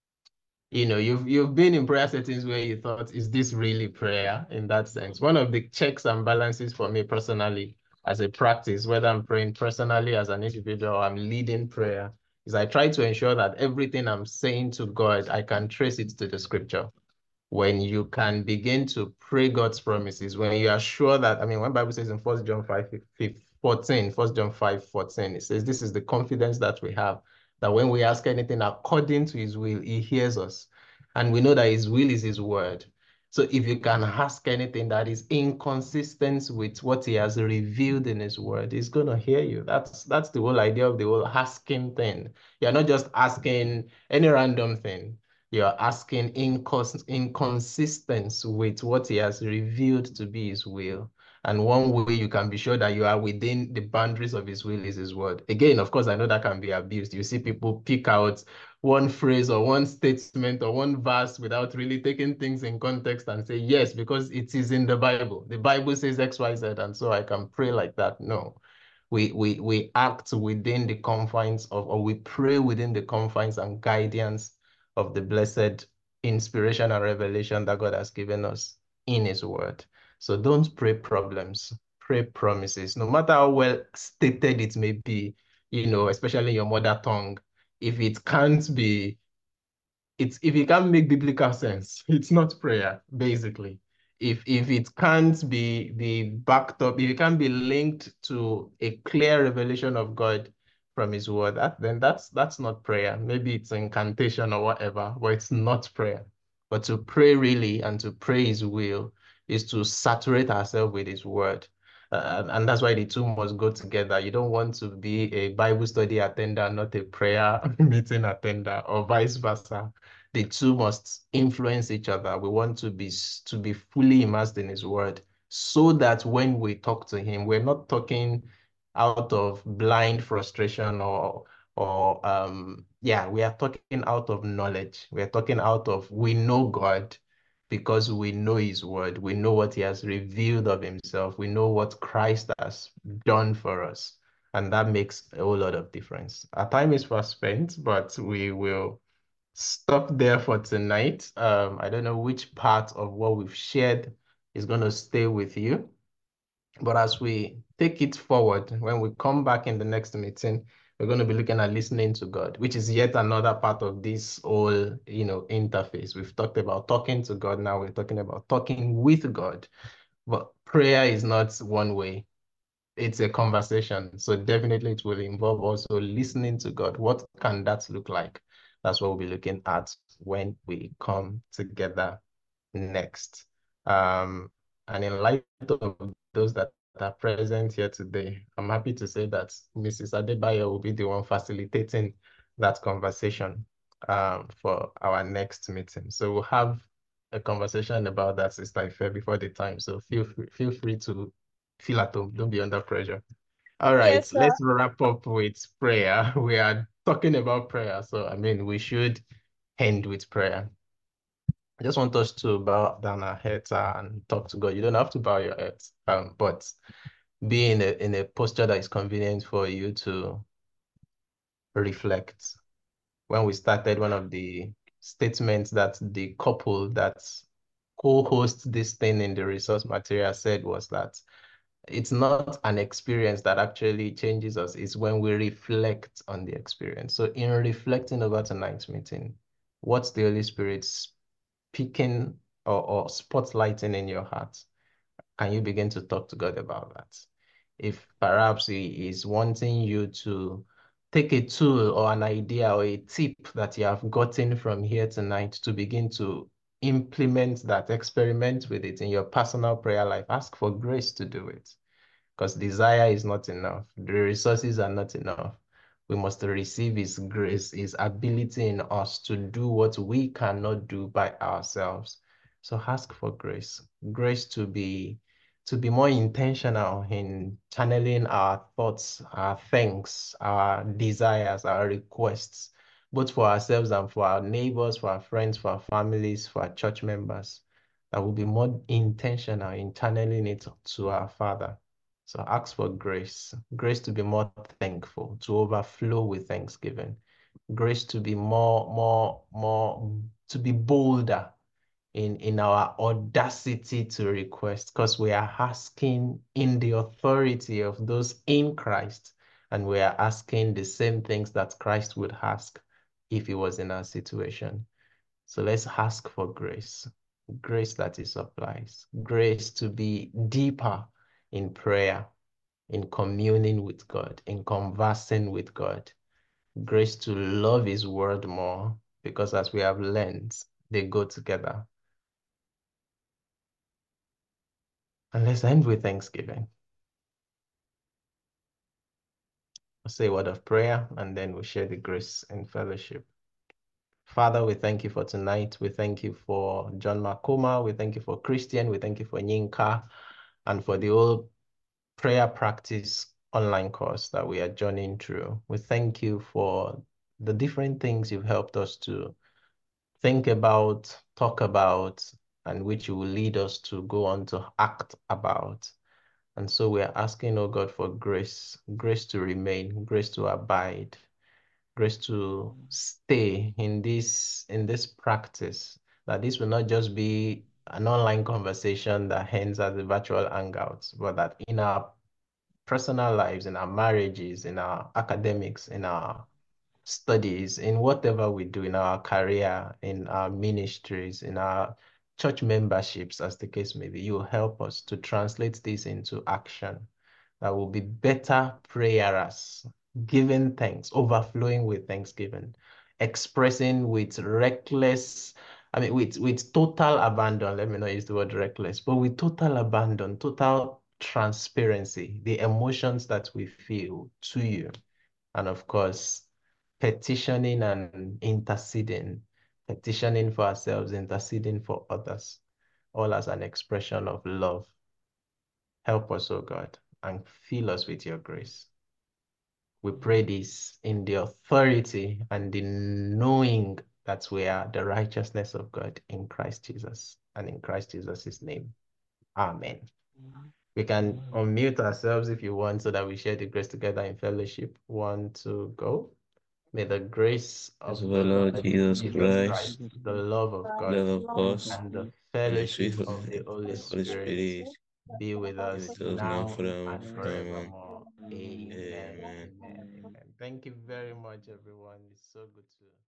you know, you've you've been in prayer settings where you thought, is this really prayer in that sense? One of the checks and balances for me personally as a practice, whether I'm praying personally as an individual or I'm leading prayer, is I try to ensure that everything I'm saying to God, I can trace it to the scripture. When you can begin to pray God's promises, when you are sure that, I mean, when Bible says in First John five fourteen, First John five fourteen, it says, this is the confidence that we have, that when we ask anything according to his will, he hears us. And we know that his will is his word. So if you can ask anything that is inconsistent with what he has revealed in his word, he's going to hear you. That's that's the whole idea of the whole asking thing. You're not just asking any random thing. You're asking incons inconsistent with what he has revealed to be his will. And one way you can be sure that you are within the boundaries of his will is his word. Again, of course, I know that can be abused. You see people pick out one phrase or one statement or one verse without really taking things in context and say, yes, because it is in the Bible. The Bible says X, Y, Z, and so I can pray like that. No. We, we, we act within the confines of, or we pray within the confines and guidance of the blessed inspiration and revelation that God has given us in his word. So don't pray problems, pray promises. No matter how well stated it may be, you know, especially in your mother tongue, if it can't be, it's if it can't make biblical sense, it's not prayer, basically. If if it can't be be backed up, if it can't be linked to a clear revelation of God from his word, that, then that's that's not prayer. Maybe it's incantation or whatever, but it's not prayer. But to pray really and to pray his will is to saturate ourselves with his word. Uh, and that's why the two must go together. You don't want to be a Bible study attender, not a prayer meeting attender, or vice versa. The two must influence each other. We want to be to be fully immersed in his word, so that when we talk to him, we're not talking out of blind frustration or or um yeah, we are talking out of knowledge. We are talking out of, we know God because we know his word. We know what he has revealed of himself. We know what Christ has done for us. And that makes a whole lot of difference. Our time is fast spent, but we will stop there for tonight. Um, I don't know which part of what we've shared is going to stay with you. But as we take it forward, when we come back in the next meeting, we're going to be looking at listening to God, which is yet another part of this whole, you know, interface. We've talked about talking to God. Now we're talking about talking with God. But prayer is not one way. It's a conversation. So definitely it will involve also listening to God. What can that look like? That's what we'll be looking at when we come together next. Um, and in light of those that are present here today, I'm happy to say that Missus Adebayo will be the one facilitating that conversation um, for our next meeting. So we'll have a conversation about that, Sister Ife, before the time. So feel free, feel free to feel at home. Don't be under pressure. All right, Yes, sir. let's wrap up with prayer. We are talking about prayer. So, I mean, we should end with prayer. I just want us to bow down our heads and talk to God. You don't have to bow your heads, um, but be in a, in a posture that is convenient for you to reflect. When we started, one of the statements that the couple that co-hosts this thing in the resource material said was that it's not an experience that actually changes us. It's when we reflect on the experience. So in reflecting over tonight's meeting, what's the Holy Spirit speaking or, or spotlighting in your heart? Can you begin to talk to God about that? If perhaps he is wanting you to take a tool or an idea or a tip that you have gotten from here tonight to begin to implement that, experiment with it in your personal prayer life, ask for grace to do it. Because desire is not enough. The resources are not enough. We must receive his grace, his ability in us to do what we cannot do by ourselves. So ask for grace. Grace to be to be more intentional in channeling our thoughts, our thanks, our desires, our requests, both for ourselves and for our neighbors, for our friends, for our families, for our church members. That will be more intentional in channeling it to our Father. So ask for grace, grace to be more thankful, to overflow with thanksgiving, grace to be more, more, more, to be bolder in, in our audacity to request, because we are asking in the authority of those in Christ, and we are asking the same things that Christ would ask if he was in our situation. So let's ask for grace, grace that he supplies, grace to be deeper in prayer, in communing with God, in conversing with God, grace to love his word more, because as we have learned, they go together. And let's end with thanksgiving. I'll say a word of prayer, and then we'll share the grace in fellowship. Father, we thank you for tonight. We thank you for John Makoma. We thank you for Christian. We thank you for Nyinka, and for the whole prayer practice online course that we are journeying through. We thank you for the different things you've helped us to think about, talk about, and which you will lead us to go on to act about. And so we are asking, oh God, for grace, grace to remain, grace to abide, grace to stay in this in this practice, that this will not just be an online conversation that ends at the virtual hangouts, but that in our personal lives, in our marriages, in our academics, in our studies, in whatever we do, in our career, in our ministries, in our church memberships, as the case may be, you will help us to translate this into action that will be better prayers, giving thanks, overflowing with thanksgiving, expressing with reckless, I mean, with, with total abandon, let me not use the word reckless, but with total abandon, total transparency, the emotions that we feel to you. And of course, petitioning and interceding, petitioning for ourselves, interceding for others, all as an expression of love. Help us, O God, and fill us with your grace. We pray this in the authority and the knowing that we are the righteousness of God in Christ Jesus, and in Christ Jesus' name. Amen. We can unmute ourselves if you want, so that we share the grace together in fellowship. One, two, go. May the grace of of the our Lord Lord Jesus Jesus Christ, Christ, the love of God, love of God, and the and the fellowship sweet of the Holy Holy Spirit Spirit be with be us with us now now forever. and Amen. forevermore. Amen. Amen. Amen. Amen. Thank you very much, everyone. It's so good to